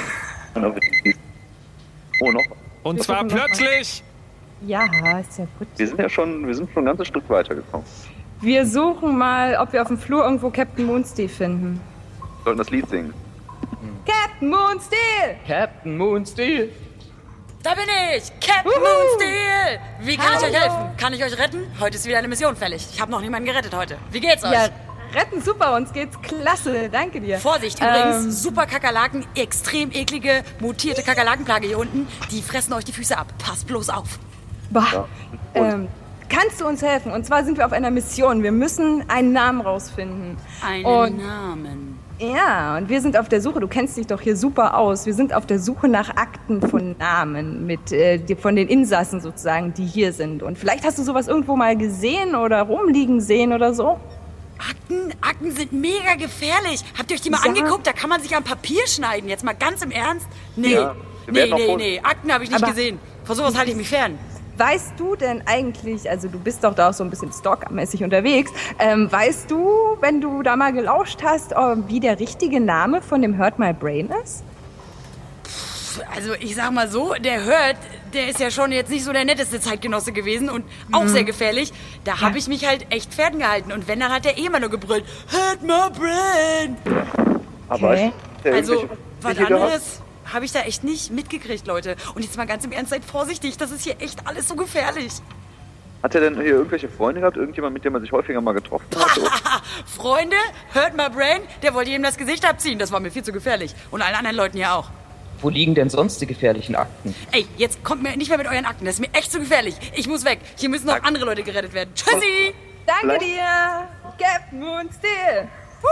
Oh, noch. Und Wir zwar gucken noch mal. plötzlich. Ja, ist ja gut. Wir sind schon ein ganzes Stück weitergekommen. Wir suchen mal, ob wir auf dem Flur irgendwo Captain Moonsteel finden. Wir sollten das Lied singen. Captain Moonsteel! Captain Moonsteel! Da bin ich, Captain Moonsteel. Wie kann ich euch helfen? Kann ich euch retten? Heute ist wieder eine Mission fällig. Ich habe noch niemanden gerettet heute. Wie geht's euch? Ja, retten, super, uns geht's klasse, danke dir. Vorsicht übrigens, super Kakerlaken, extrem eklige, mutierte Kakerlakenplage hier unten. Die fressen euch die Füße ab. Passt bloß auf. Bah. Kannst du uns helfen? Und zwar sind wir auf einer Mission. Wir müssen einen Namen rausfinden. Einen Namen. Ja, und wir sind auf der Suche, du kennst dich doch hier super aus, wir sind auf der Suche nach Akten von Namen, von den Insassen sozusagen, die hier sind. Und vielleicht hast du sowas irgendwo mal gesehen oder rumliegen sehen oder so? Akten sind mega gefährlich. Habt ihr euch die mal angeguckt? Da kann man sich am Papier schneiden. Jetzt mal ganz im Ernst? Nee, Ja, nee. Akten habe ich nicht gesehen. Vor sowas halte ich mich fern. Weißt du denn eigentlich, also du bist doch da auch so ein bisschen stalkermäßig unterwegs, weißt du, wenn du da mal gelauscht hast, wie der richtige Name von dem Hurt My Brain ist? Also ich sag mal so, der ist ja schon jetzt nicht so der netteste Zeitgenosse gewesen und auch sehr gefährlich. Da habe ich mich halt echt ferngehalten. Und wenn, dann hat der immer nur gebrüllt, Hurt My Brain. Aber Okay. der Also, irgendwelche was Unterschiede hat? anderes habe ich da echt nicht mitgekriegt, Leute. Und jetzt mal ganz im Ernst, seid vorsichtig, das ist hier echt alles so gefährlich. Hat er denn hier irgendwelche Freunde gehabt? Irgendjemand, mit dem er sich häufiger mal getroffen hat? Freunde, hört mal Brain, der wollte ihm das Gesicht abziehen. Das war mir viel zu gefährlich. Und allen anderen Leuten hier auch. Wo liegen denn sonst die gefährlichen Akten? Ey, jetzt kommt mir nicht mehr mit euren Akten. Das ist mir echt zu gefährlich. Ich muss weg. Hier müssen noch andere Leute gerettet werden. Tschüssi! Danke dir, Captain Moonsteel.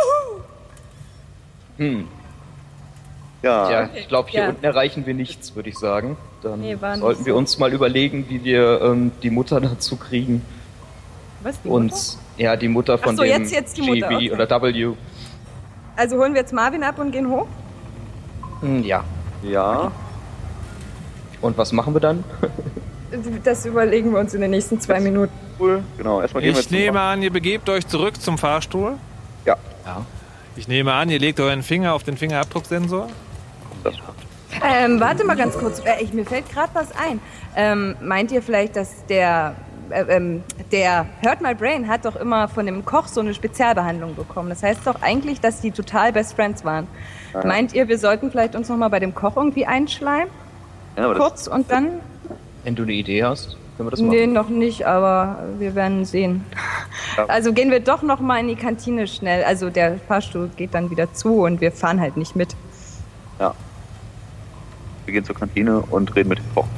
Ja. Tja, ich glaube, hier unten erreichen wir nichts, würde ich sagen. Dann sollten wir so. uns mal überlegen, wie wir die Mutter dazu kriegen. Was, die Mutter? Ja, die Mutter von dem jetzt die Mutter, GB oder W. Also holen wir jetzt Marvin ab und gehen hoch? Ja. Ja. Und was machen wir dann? Das überlegen wir uns in den nächsten 2 Minuten. Cool. Genau, erstmal gehen wir Ich nehme an, ihr begebt euch zurück zum Fahrstuhl. Ja. Ich nehme an, ihr legt euren Finger auf den Fingerabdrucksensor. Warte mal ganz kurz. Mir fällt gerade was ein. Meint ihr vielleicht, dass der Hurt My Brain hat doch immer von dem Koch so eine Spezialbehandlung bekommen. Das heißt doch eigentlich, dass die total Best Friends waren. Ja. Meint ihr, wir sollten vielleicht uns noch mal bei dem Koch irgendwie einschleimen? Ja, kurz und dann... Wenn du eine Idee hast, können wir das machen. Nee, noch nicht, aber wir werden sehen. Ja. Also gehen wir doch noch mal in die Kantine schnell. Also der Fahrstuhl geht dann wieder zu und wir fahren halt nicht mit. Ja. Wir gehen zur Kantine und reden mit dem Koch.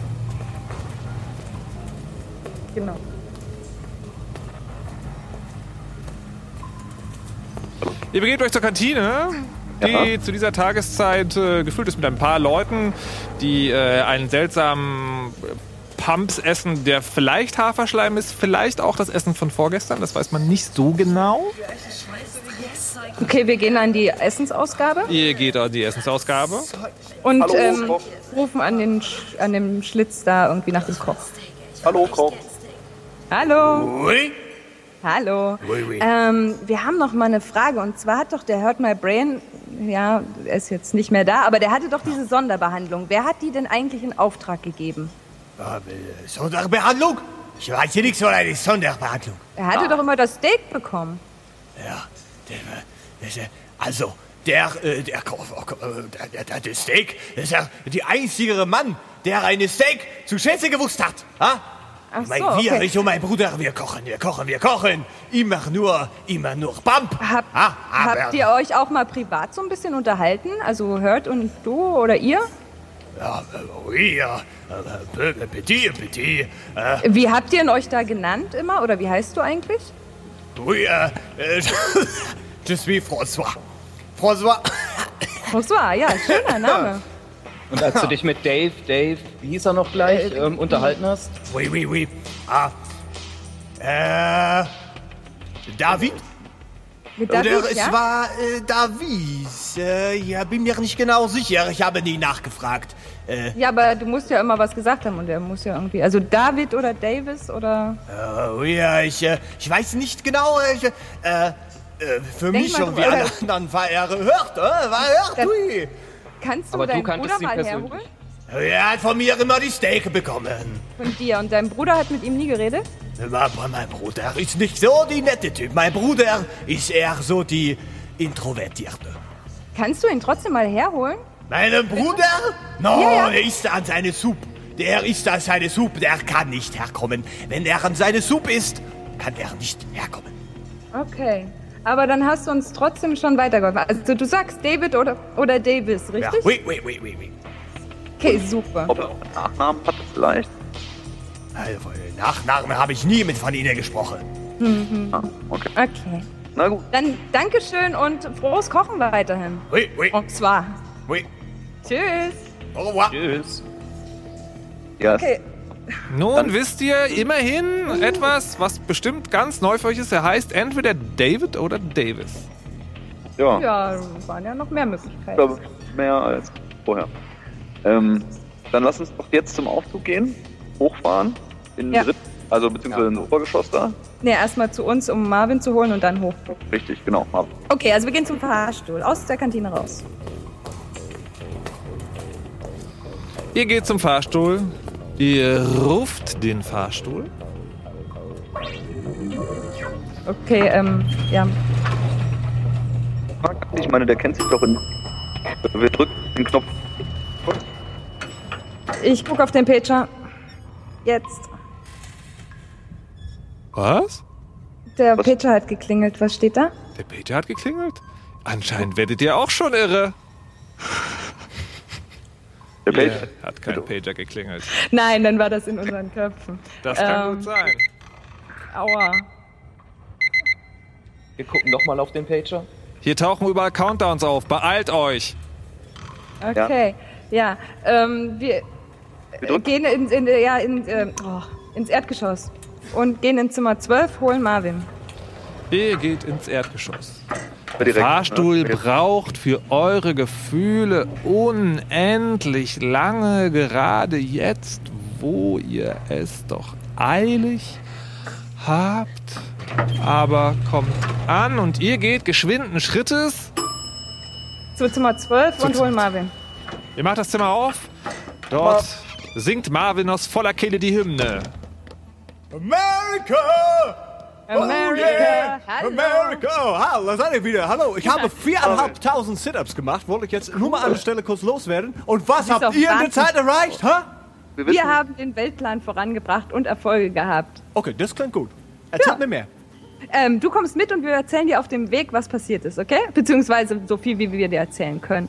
Genau. Ihr begebt euch zur Kantine, die zu dieser Tageszeit gefüllt ist mit ein paar Leuten, die einen seltsamen Pumps essen, der vielleicht Haferschleim ist, vielleicht auch das Essen von vorgestern, das weiß man nicht so genau. Okay, wir gehen an die Essensausgabe. Ihr geht an die Essensausgabe. Und rufen an dem Schlitz da irgendwie nach dem Koch. Hallo, Koch. Hallo. Oui. Hallo. Oui, oui. Wir haben noch mal eine Frage. Und zwar hat doch der Hurt My Brain, ja, er ist jetzt nicht mehr da, aber der hatte doch diese Sonderbehandlung. Wer hat die denn eigentlich in Auftrag gegeben? Sonderbehandlung? Ich weiß hier nichts von einer Sonderbehandlung. Er hatte doch immer das Steak bekommen. Ja, der Steak, das ist ja der einzige Mann, der eine Steak zu schätzen gewusst hat. Ha? Ach so, ich und mein Bruder, wir kochen. Immer nur Bump. Habt ihr euch auch mal privat so ein bisschen unterhalten? Also Hurt und du oder ihr? Ja, oui, ja. Petit. Wie habt ihr ihn euch da genannt immer? Oder wie heißt du eigentlich? Oui, je suis François. François, ja, schöner Name. Und als du dich mit Dave, wie hieß er noch gleich, unterhalten hast? Oui. David? Es war David. Ja, bin mir nicht genau sicher. Ich habe nie nachgefragt. Ja, aber du musst ja immer was gesagt haben und er muss ja irgendwie... Also David oder Davis oder... Ich weiß nicht genau. Für mich und wie alle anderen war er Hurt. Ui. Kannst du deinen Bruder mal herholen? Er hat von mir immer die Steak bekommen. Von dir. Und dein Bruder hat mit ihm nie geredet? Mein Bruder ist nicht so die nette Typ. Mein Bruder ist eher so die Introvertierte. Kannst du ihn trotzdem mal herholen? Meinen Bruder? No, ja. Der isst an seine Suppe. Der isst an seine Suppe. Der kann nicht herkommen. Wenn er an seine Suppe isst, kann er nicht herkommen. Okay. Aber dann hast du uns trotzdem schon weitergeholfen. Also du sagst David oder Davis, richtig? Ja, oui. Okay, super. Ob er auch einen Nachnamen hat vielleicht? Also, Nachnamen habe ich nie mit von Ihnen gesprochen. Okay. Na gut. Dann Dankeschön und frohes Kochen weiterhin. Oui. Und zwar. Oui. Tschüss. Au revoir. Tschüss. Yes. Okay. Nun wisst ihr immerhin etwas, was bestimmt ganz neu für euch ist. Er heißt entweder David oder Davis. Ja, waren ja noch mehr Möglichkeiten. Ich glaube, mehr als vorher. Dann lass uns doch jetzt zum Aufzug gehen, hochfahren, in den dritten, also beziehungsweise in den Obergeschoss da. Ne, erstmal zu uns, um Marvin zu holen und dann hoch. Richtig, genau, Marvin. Okay, also wir gehen zum Fahrstuhl, aus der Kantine raus. Ihr geht zum Fahrstuhl. Ihr ruft den Fahrstuhl. Okay, ja. Ich meine, der kennt sich doch in... Wir drücken den Knopf. Ich gucke auf den Pager. Jetzt. Was? Der Pager hat geklingelt. Was steht da? Der Pager hat geklingelt? Anscheinend werdet ihr auch schon irre. Der Pager hat kein Pager geklingelt. Nein, dann war das in unseren Köpfen. Das kann gut sein. Aua. Wir gucken nochmal auf den Pager. Hier tauchen überall Countdowns auf. Beeilt euch. Okay, ja. Wir gehen ins Erdgeschoss und gehen in Zimmer 12, holen Marvin. Ihr geht ins Erdgeschoss. Der Fahrstuhl braucht für eure Gefühle unendlich lange, gerade jetzt, wo ihr es doch eilig habt. Aber kommt an und ihr geht geschwindeten Schrittes zu Zimmer 12 und holen Marvin. Ihr macht das Zimmer auf. Dort singt Marvin aus voller Kehle die Hymne. America! America! Oh yeah! Hallo. America! Oh, hallo, da seid ihr wieder. Hallo, ich habe 4.500 Sit-Ups gemacht. Wollte ich jetzt nur mal an der Stelle kurz loswerden. Und was habt ihr in der Zeit erreicht? Wir haben den Weltplan vorangebracht und Erfolge gehabt. Okay, das klingt gut. Erzählt mir mehr. Du kommst mit und wir erzählen dir auf dem Weg, was passiert ist, okay? Beziehungsweise so viel, wie wir dir erzählen können.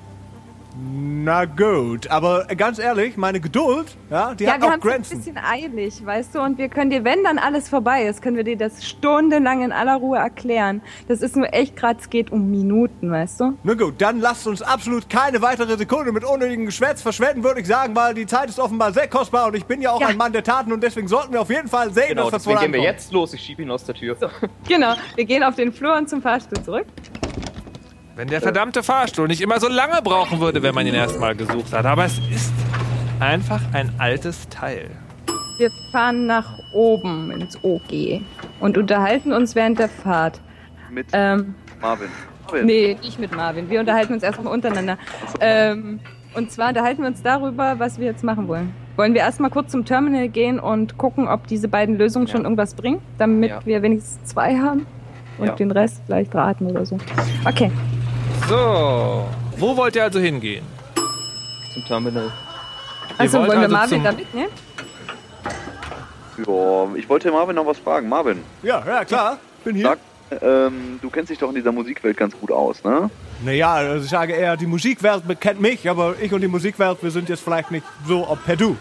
Na gut, aber ganz ehrlich, meine Geduld, die hat auch Grenzen. Wir haben es ein bisschen eilig, weißt du, und wir können dir, wenn dann alles vorbei ist, können wir dir das stundenlang in aller Ruhe erklären. Das ist nur echt gerade, es geht um Minuten, weißt du? Na gut, dann lasst uns absolut keine weitere Sekunde mit unnötigem Geschwätz verschwenden, würde ich sagen, weil die Zeit ist offenbar sehr kostbar und ich bin ja auch ein Mann der Taten und deswegen sollten wir auf jeden Fall sehen, dass wir deswegen gehen wir jetzt los, ich schiebe ihn aus der Tür. So, genau, wir gehen auf den Flur und zum Fahrstuhl zurück. Wenn der verdammte Fahrstuhl nicht immer so lange brauchen würde, wenn man ihn erstmal gesucht hat. Aber es ist einfach ein altes Teil. Wir fahren nach oben ins OG und unterhalten uns während der Fahrt. Mit Marvin. Nee, nicht mit Marvin. Wir unterhalten uns erstmal untereinander. Und zwar unterhalten wir uns darüber, was wir jetzt machen wollen. Wollen wir erstmal kurz zum Terminal gehen und gucken, ob diese beiden Lösungen schon irgendwas bringen, damit wir wenigstens 2 haben und den Rest vielleicht raten oder so. Okay. So, wo wollt ihr also hingehen? Zum Terminal. Also wollen wir Marvin da mitnehmen? Ja, ich wollte Marvin noch was fragen. Marvin. Ja, klar, bin hier. Sag, du kennst dich doch in dieser Musikwelt ganz gut aus, ne? Naja, also ich sage eher, die Musikwelt kennt mich, aber ich und die Musikwelt, wir sind jetzt vielleicht nicht so per Du.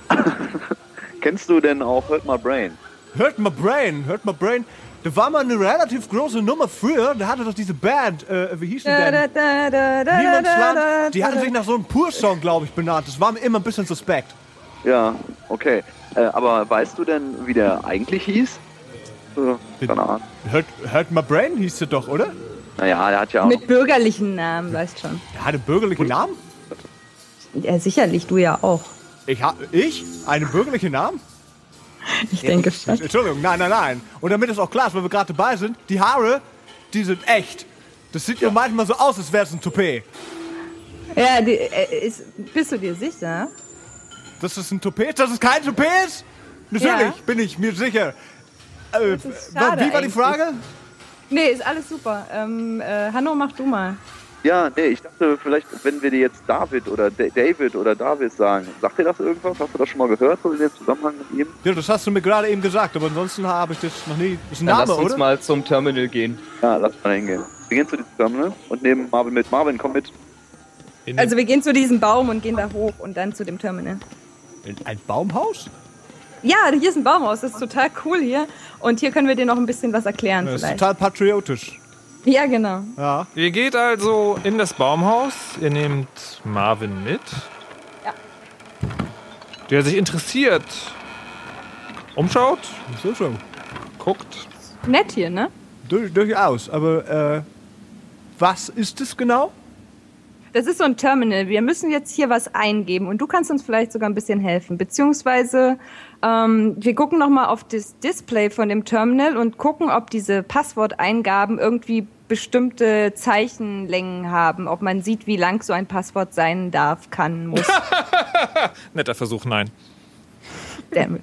Kennst du denn auch Hurt My Brain? Hurt My Brain. Da war mal eine relativ große Nummer früher, da hatte doch diese Band, wie hieß die denn? Niemandsland. Die hatte sich nach so einem Pur-Song, glaube ich, benannt. Das war mir immer ein bisschen suspekt. Ja, okay. Aber weißt du denn, wie der eigentlich hieß? Keine Ahnung. Hurt My Brain hieß der doch, oder? Naja, der hat ja auch... Mit bürgerlichen Namen, weißt schon. Der hatte bürgerlichen Namen? Ja, sicherlich, du ja auch. Ich? Einen bürgerlichen Namen? Ich denke schon. Entschuldigung, nein. Und damit es auch klar ist, weil wir gerade dabei sind, die Haare, die sind echt. Das sieht nur manchmal so aus, als wäre es ein Toupet. Ja, bist du dir sicher? Das ist ein Toupet? Das ist kein Toupet? Natürlich, bin ich mir sicher. Wie war die Frage? Nee, ist alles super. Hanno, mach du mal. Ja, nee, ich dachte vielleicht, wenn wir dir jetzt David oder David oder David sagen, sagt dir das irgendwas? Hast du das schon mal gehört, so in dem Zusammenhang mit ihm? Ja, das hast du mir gerade eben gesagt, aber ansonsten habe ich das noch nie... Das ist ein Name, lass uns oder? mal zum Terminal gehen. Ja, lass mal hingehen. Wir gehen zu diesem Terminal und nehmen Marvin mit. Marvin, komm mit. Also wir gehen zu diesem Baum und gehen da hoch und dann zu dem Terminal. In ein Baumhaus? Ja, hier ist ein Baumhaus, das ist total cool hier. Und hier können wir dir noch ein bisschen was erklären Das vielleicht. ist total patriotisch. Ja, genau. Ja. Ihr geht also in das Baumhaus. Ihr nehmt Marvin mit. Ja. Der sich interessiert. Umschaut. So schon. Guckt. Nett hier, ne? Durchaus, aber was ist es genau? Das ist so ein Terminal. Wir müssen jetzt hier was eingeben und du kannst uns vielleicht sogar ein bisschen helfen. Beziehungsweise wir gucken nochmal auf das Display von dem Terminal und gucken, ob diese Passworteingaben irgendwie bestimmte Zeichenlängen haben. Ob man sieht, wie lang so ein Passwort sein darf, kann, muss. Netter Versuch, nein. Damn it.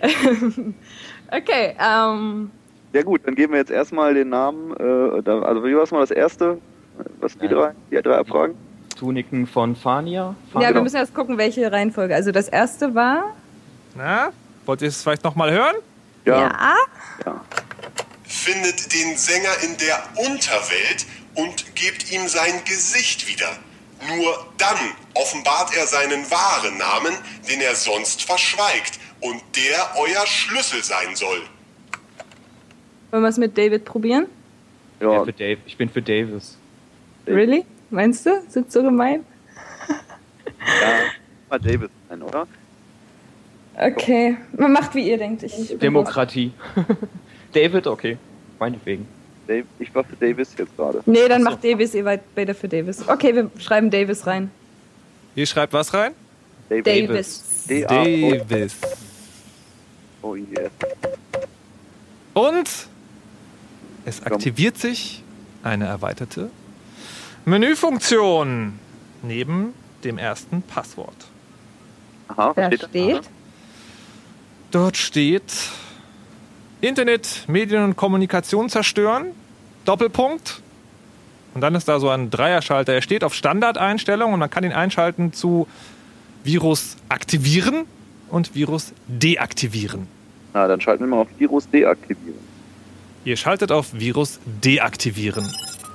Okay, Ja gut, dann geben wir jetzt erstmal den Namen, also wie war es mal das erste, was die drei abfragen? Tuniken von Fania. Ja, wir müssen erst gucken, welche Reihenfolge. Also das erste war... Na, wollt ihr es vielleicht nochmal hören? Ja. Findet den Sänger in der Unterwelt und gebt ihm sein Gesicht wieder. Nur dann offenbart er seinen wahren Namen, den er sonst verschweigt und der euer Schlüssel sein soll. Wollen wir es mit David probieren? Ja. Ich bin für Davis. Really? Meinst du? Sind so gemein? Ja, mal Davis sein, oder? Okay, man macht wie ihr denkt. Demokratie. David, okay. Meinetwegen. Ich war für Davis jetzt gerade. Nee, dann macht Davis, ihr wart beide für Davis. Okay, wir schreiben Davis rein. Ihr schreibt was rein? Davis. Davis. Oh yeah. Und es aktiviert sich eine erweiterte Menüfunktion neben dem ersten Passwort. Aha, da steht? Dort steht Internet, Medien und Kommunikation zerstören, Doppelpunkt. Und dann ist da so ein Dreierschalter. Er steht auf Standardeinstellungen und man kann ihn einschalten zu Virus aktivieren und Virus deaktivieren. Na, dann schalten wir mal auf Virus deaktivieren. Ihr schaltet auf Virus deaktivieren.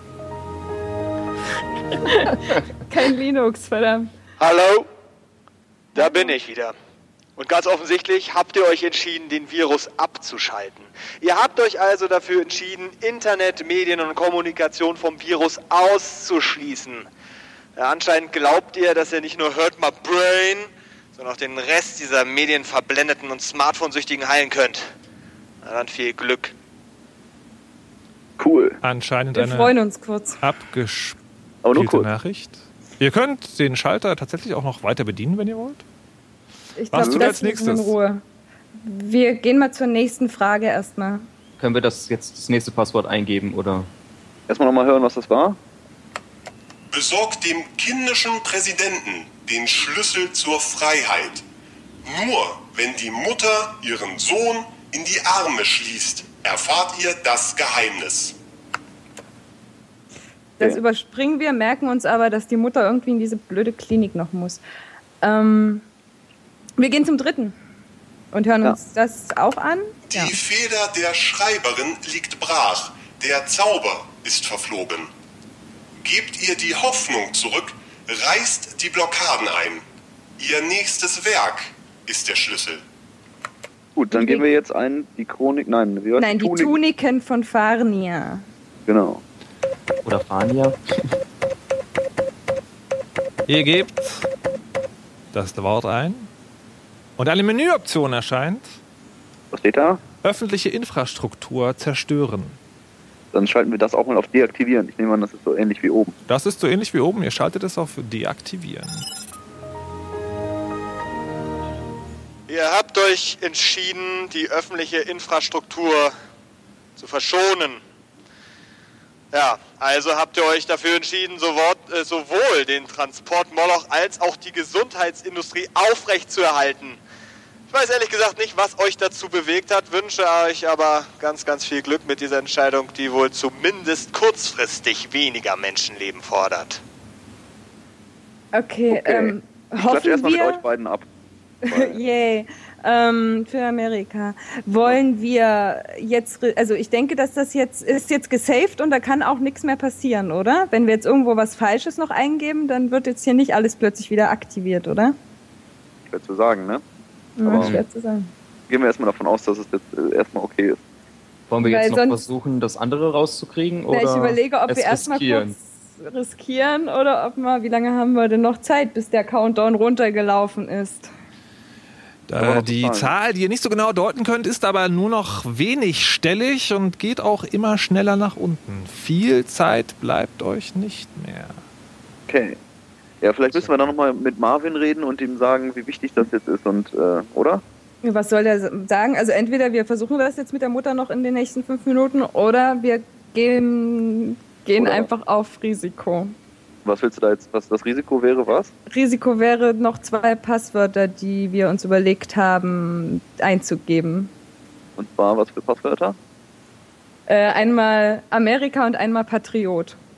Kein Linux, verdammt. Hallo, da bin ich wieder. Und ganz offensichtlich habt ihr euch entschieden, den Virus abzuschalten. Ihr habt euch also dafür entschieden, Internet, Medien und Kommunikation vom Virus auszuschließen. Ja, anscheinend glaubt ihr, dass ihr nicht nur Hurt My Brain, sondern auch den Rest dieser medienverblendeten und Smartphone-Süchtigen heilen könnt. Na dann viel Glück. Cool. Anscheinend Wir freuen uns kurz. Abgespielte Nachricht. Ihr könnt den Schalter tatsächlich auch noch weiter bedienen, wenn ihr wollt. Ich glaube, das ist in Ruhe. Wir gehen mal zur nächsten Frage erstmal. Können wir das nächste Passwort eingeben, oder? Erstmal nochmal hören, was das war. Besorgt dem kindischen Präsidenten den Schlüssel zur Freiheit. Nur wenn die Mutter ihren Sohn in die Arme schließt, erfahrt ihr das Geheimnis. Das überspringen wir, merken uns aber, dass die Mutter irgendwie in diese blöde Klinik noch muss. Wir gehen zum dritten und hören uns das auch an. Die Feder der Schreiberin liegt brach. Der Zauber ist verflogen. Gebt ihr die Hoffnung zurück, reißt die Blockaden ein. Ihr nächstes Werk ist der Schlüssel. Gut, dann geben wir jetzt die Chronik. Die Tuniken von Fania. Genau. Oder Fania. Ihr gebt das Wort ein und eine Menüoption erscheint. Was steht da? Öffentliche Infrastruktur zerstören. Dann schalten wir das auch mal auf deaktivieren. Ich nehme an, das ist so ähnlich wie oben. Das ist so ähnlich wie oben. Ihr schaltet es auf deaktivieren. Ihr habt euch entschieden, die öffentliche Infrastruktur zu verschonen. Ja, also habt ihr euch dafür entschieden, sowohl den Transportmoloch als auch die Gesundheitsindustrie aufrechtzuerhalten. Ich weiß ehrlich gesagt nicht, was euch dazu bewegt hat, wünsche euch aber ganz, ganz viel Glück mit dieser Entscheidung, die wohl zumindest kurzfristig weniger Menschenleben fordert. Okay. Ich klatsche erstmal mit euch beiden ab. Yay. Für Amerika. Wollen wir jetzt, also ich denke, dass das ist jetzt gesaved und da kann auch nichts mehr passieren, oder? Wenn wir jetzt irgendwo was Falsches noch eingeben, dann wird jetzt hier nicht alles plötzlich wieder aktiviert, oder? Schwer zu sagen, ne? Aber schwer zu sagen. Gehen wir erstmal davon aus, dass es jetzt erstmal okay ist. Wollen wir jetzt noch versuchen, das andere rauszukriegen? Oder ich überlege, ob wir erstmal kurz riskieren oder ob wie lange haben wir denn noch Zeit, bis der Countdown runtergelaufen ist? Die Zahl, die ihr nicht so genau deuten könnt, ist aber nur noch wenig stellig und geht auch immer schneller nach unten. Viel Zeit bleibt euch nicht mehr. Okay. Ja, vielleicht müssen wir dann nochmal mit Marvin reden und ihm sagen, wie wichtig das jetzt ist, und oder? Was soll der sagen? Also entweder wir versuchen das jetzt mit der Mutter noch in den nächsten 5 Minuten oder wir gehen einfach auf Risiko. Was willst du da jetzt? Was das Risiko wäre, was? Risiko wäre noch 2 Passwörter, die wir uns überlegt haben einzugeben. Und zwar was für Passwörter? Einmal Amerika und einmal Patriot.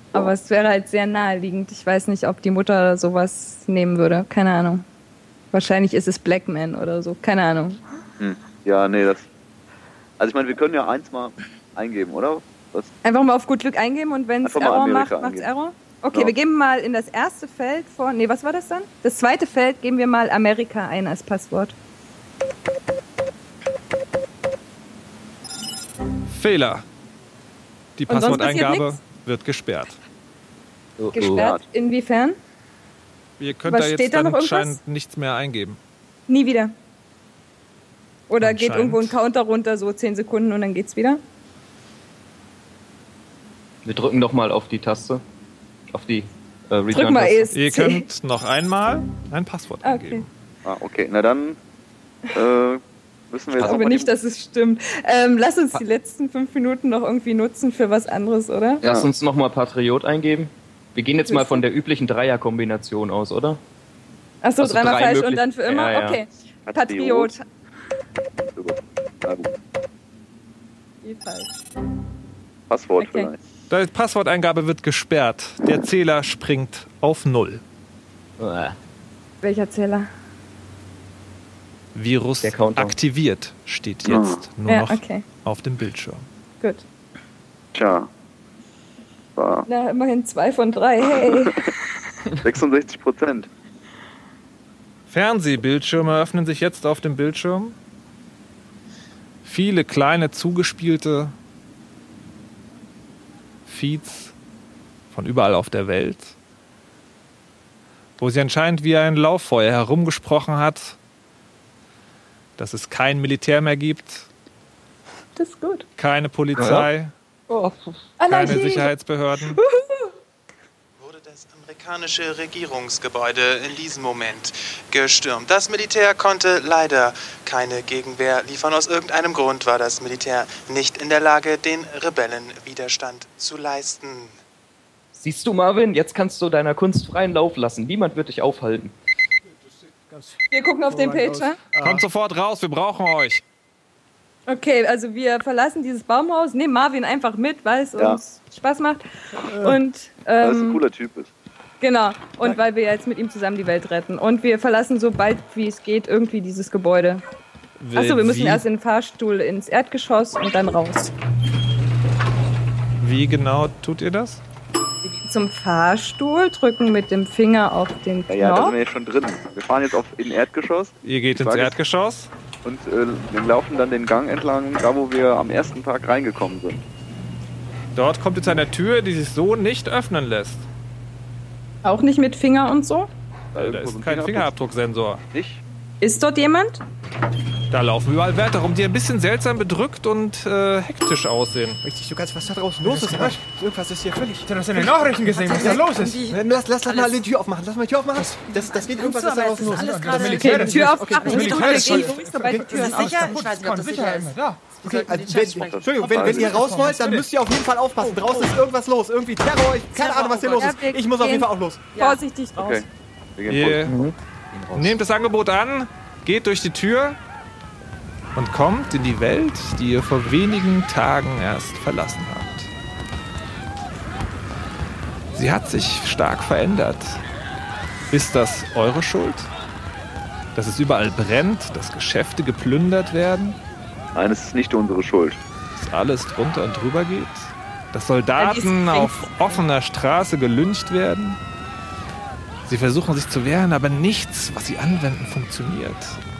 Aber es wäre halt sehr naheliegend. Ich weiß nicht, ob die Mutter sowas nehmen würde. Keine Ahnung. Wahrscheinlich ist es Blackman oder so. Keine Ahnung. Ja, nee, das... Also ich meine, wir können ja eins mal eingeben, oder? Was? Einfach mal auf gut Glück eingeben und wenn es Error macht, macht es Error? Okay, wir geben mal in das erste Feld vor... Nee, was war das dann? Das zweite Feld geben wir mal Amerika ein als Passwort. Fehler. Die Passworteingabe wird gesperrt. Gesperrt? Inwiefern? Ihr könnt da jetzt anscheinend nichts mehr eingeben. Nie wieder. Oder geht irgendwo ein Counter runter, so 10 Sekunden und dann geht's wieder? Wir drücken doch mal auf die Taste. Auf die Return-Taste. Drück mal ESC. Ihr könnt noch einmal ein Passwort eingeben. Okay, na dann müssen wir jetzt aber nicht, dass es stimmt. Lass uns die letzten 5 Minuten noch irgendwie nutzen für was anderes, oder? Lass uns noch mal Patriot eingeben. Wir gehen jetzt mal von der üblichen Dreierkombination aus, oder? Achso, also 3-mal falsch und dann für immer? Ja. Okay. Patriot. Falsch. Passwort vielleicht. Die Passworteingabe wird gesperrt. Der Zähler springt auf 0. Welcher Zähler? Virus aktiviert steht jetzt nur noch auf dem Bildschirm. Gut. Tja. Na, immerhin 2 von 3. Hey. 66%. Fernsehbildschirme öffnen sich jetzt auf dem Bildschirm. Viele kleine zugespielte Feeds von überall auf der Welt, wo sie anscheinend wie ein Lauffeuer herumgesprochen hat, dass es kein Militär mehr gibt, das ist gut. Keine Polizei, keine Sicherheitsbehörden. Wurde das amerikanische Regierungsgebäude in diesem Moment gestürmt. Das Militär konnte leider keine Gegenwehr liefern. Aus irgendeinem Grund war das Militär nicht in der Lage, den Rebellen Widerstand zu leisten. Siehst du, Marvin, jetzt kannst du deiner Kunst freien Lauf lassen. Niemand wird dich aufhalten. Wir gucken auf den Pager. Kommt sofort raus, wir brauchen euch. Okay, also wir verlassen dieses Baumhaus, nehmen Marvin einfach mit, weil es uns Spaß macht. Und, weil es ein cooler Typ ist. Genau, und weil wir jetzt mit ihm zusammen die Welt retten. Und wir verlassen so bald wie es geht irgendwie dieses Gebäude. Achso, wir müssen erst in den Fahrstuhl ins Erdgeschoss und dann raus. Wie genau tut ihr das? Zum Fahrstuhl, drücken mit dem Finger auf den Knopf. Ja, da sind wir jetzt schon drin. Wir fahren jetzt in Erdgeschoss. Ihr geht ins Erdgeschoss? Und wir laufen dann den Gang entlang, da wo wir am ersten Tag reingekommen sind. Dort kommt jetzt eine Tür, die sich so nicht öffnen lässt. Auch nicht mit Finger und so? Da ist kein Fingerabdrucksensor. Nicht? Ist dort jemand? Da laufen überall Wärter rum, die ein bisschen seltsam bedrückt und hektisch aussehen. Richtig, du kannst, was da draußen los ist. Irgendwas ist hier völlig... Du hast in den Nachrichten gesehen, was da los ist. Lass mal die Tür aufmachen. Lass mal die Tür aufmachen. Das geht irgendwas da draußen los. Okay, die Tür aufmachen. Das Militär ist bei den Türen sicher? Ich weiß nicht, ob das sicher ist. Okay, Entschuldigung, wenn ihr raus wollt, dann müsst ihr auf jeden Fall aufpassen. Draußen ist irgendwas los. Irgendwie Terror. Keine Ahnung, was hier los ist. Ich muss auf jeden Fall auch los. Vorsichtig raus. Okay. Wir gehen nehmt das Angebot an, geht durch die Tür und kommt in die Welt, die ihr vor wenigen Tagen erst verlassen habt. Sie hat sich stark verändert. Ist das eure Schuld? Dass es überall brennt, dass Geschäfte geplündert werden? Nein, es ist nicht unsere Schuld. Dass alles drunter und drüber geht? Dass Soldaten auf offener Straße gelyncht werden? Sie versuchen sich zu wehren, aber nichts, was sie anwenden, funktioniert.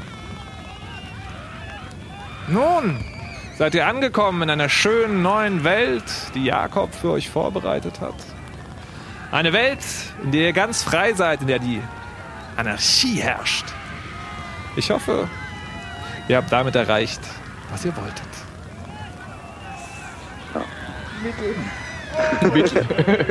Nun, seid ihr angekommen in einer schönen neuen Welt, die Jakob für euch vorbereitet hat. Eine Welt, in der ihr ganz frei seid, in der die Anarchie herrscht. Ich hoffe, ihr habt damit erreicht, was ihr wolltet. Bitte.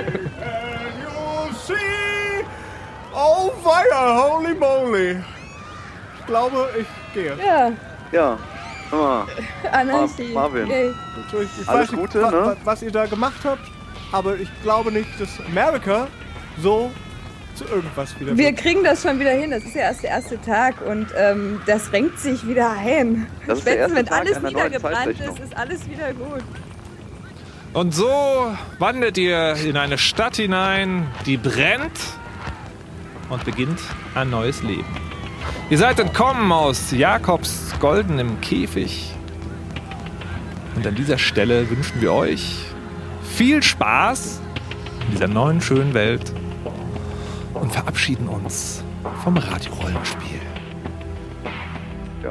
Oh, weia, holy moly. Ich glaube, ich gehe. Ja. Anarchie. Marvin. Okay. Ich Alles weiß nicht, Gute, ne? was ihr da gemacht habt, aber ich glaube nicht, dass America so zu irgendwas wieder Wir kriegen das schon wieder hin. Das ist ja erst der erste Tag und das renkt sich wieder ein. Das ist der erste wenn Tag alles einer neuen niedergebrannt Zeitrechnung. ist alles wieder gut. Und so wandert ihr in eine Stadt hinein, die brennt und beginnt ein neues Leben. Ihr seid entkommen aus Jakobs goldenem Käfig. Und an dieser Stelle wünschen wir euch viel Spaß in dieser neuen, schönen Welt und verabschieden uns vom Radiorollenspiel. Ja.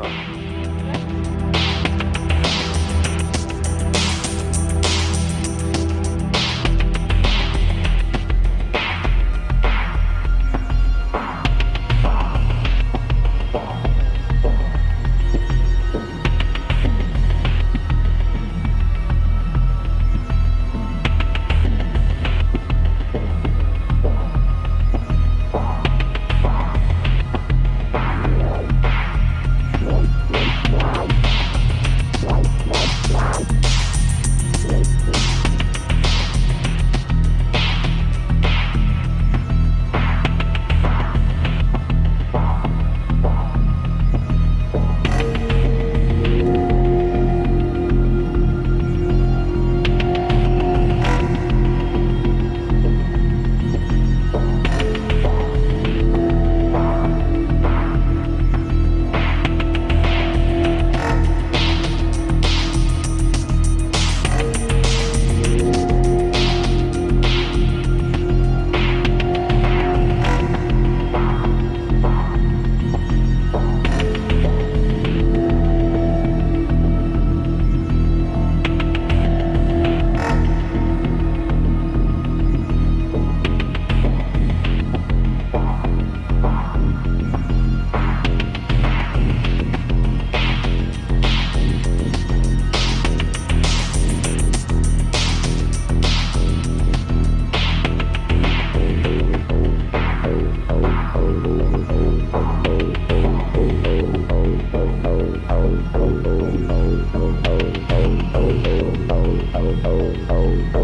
Oh,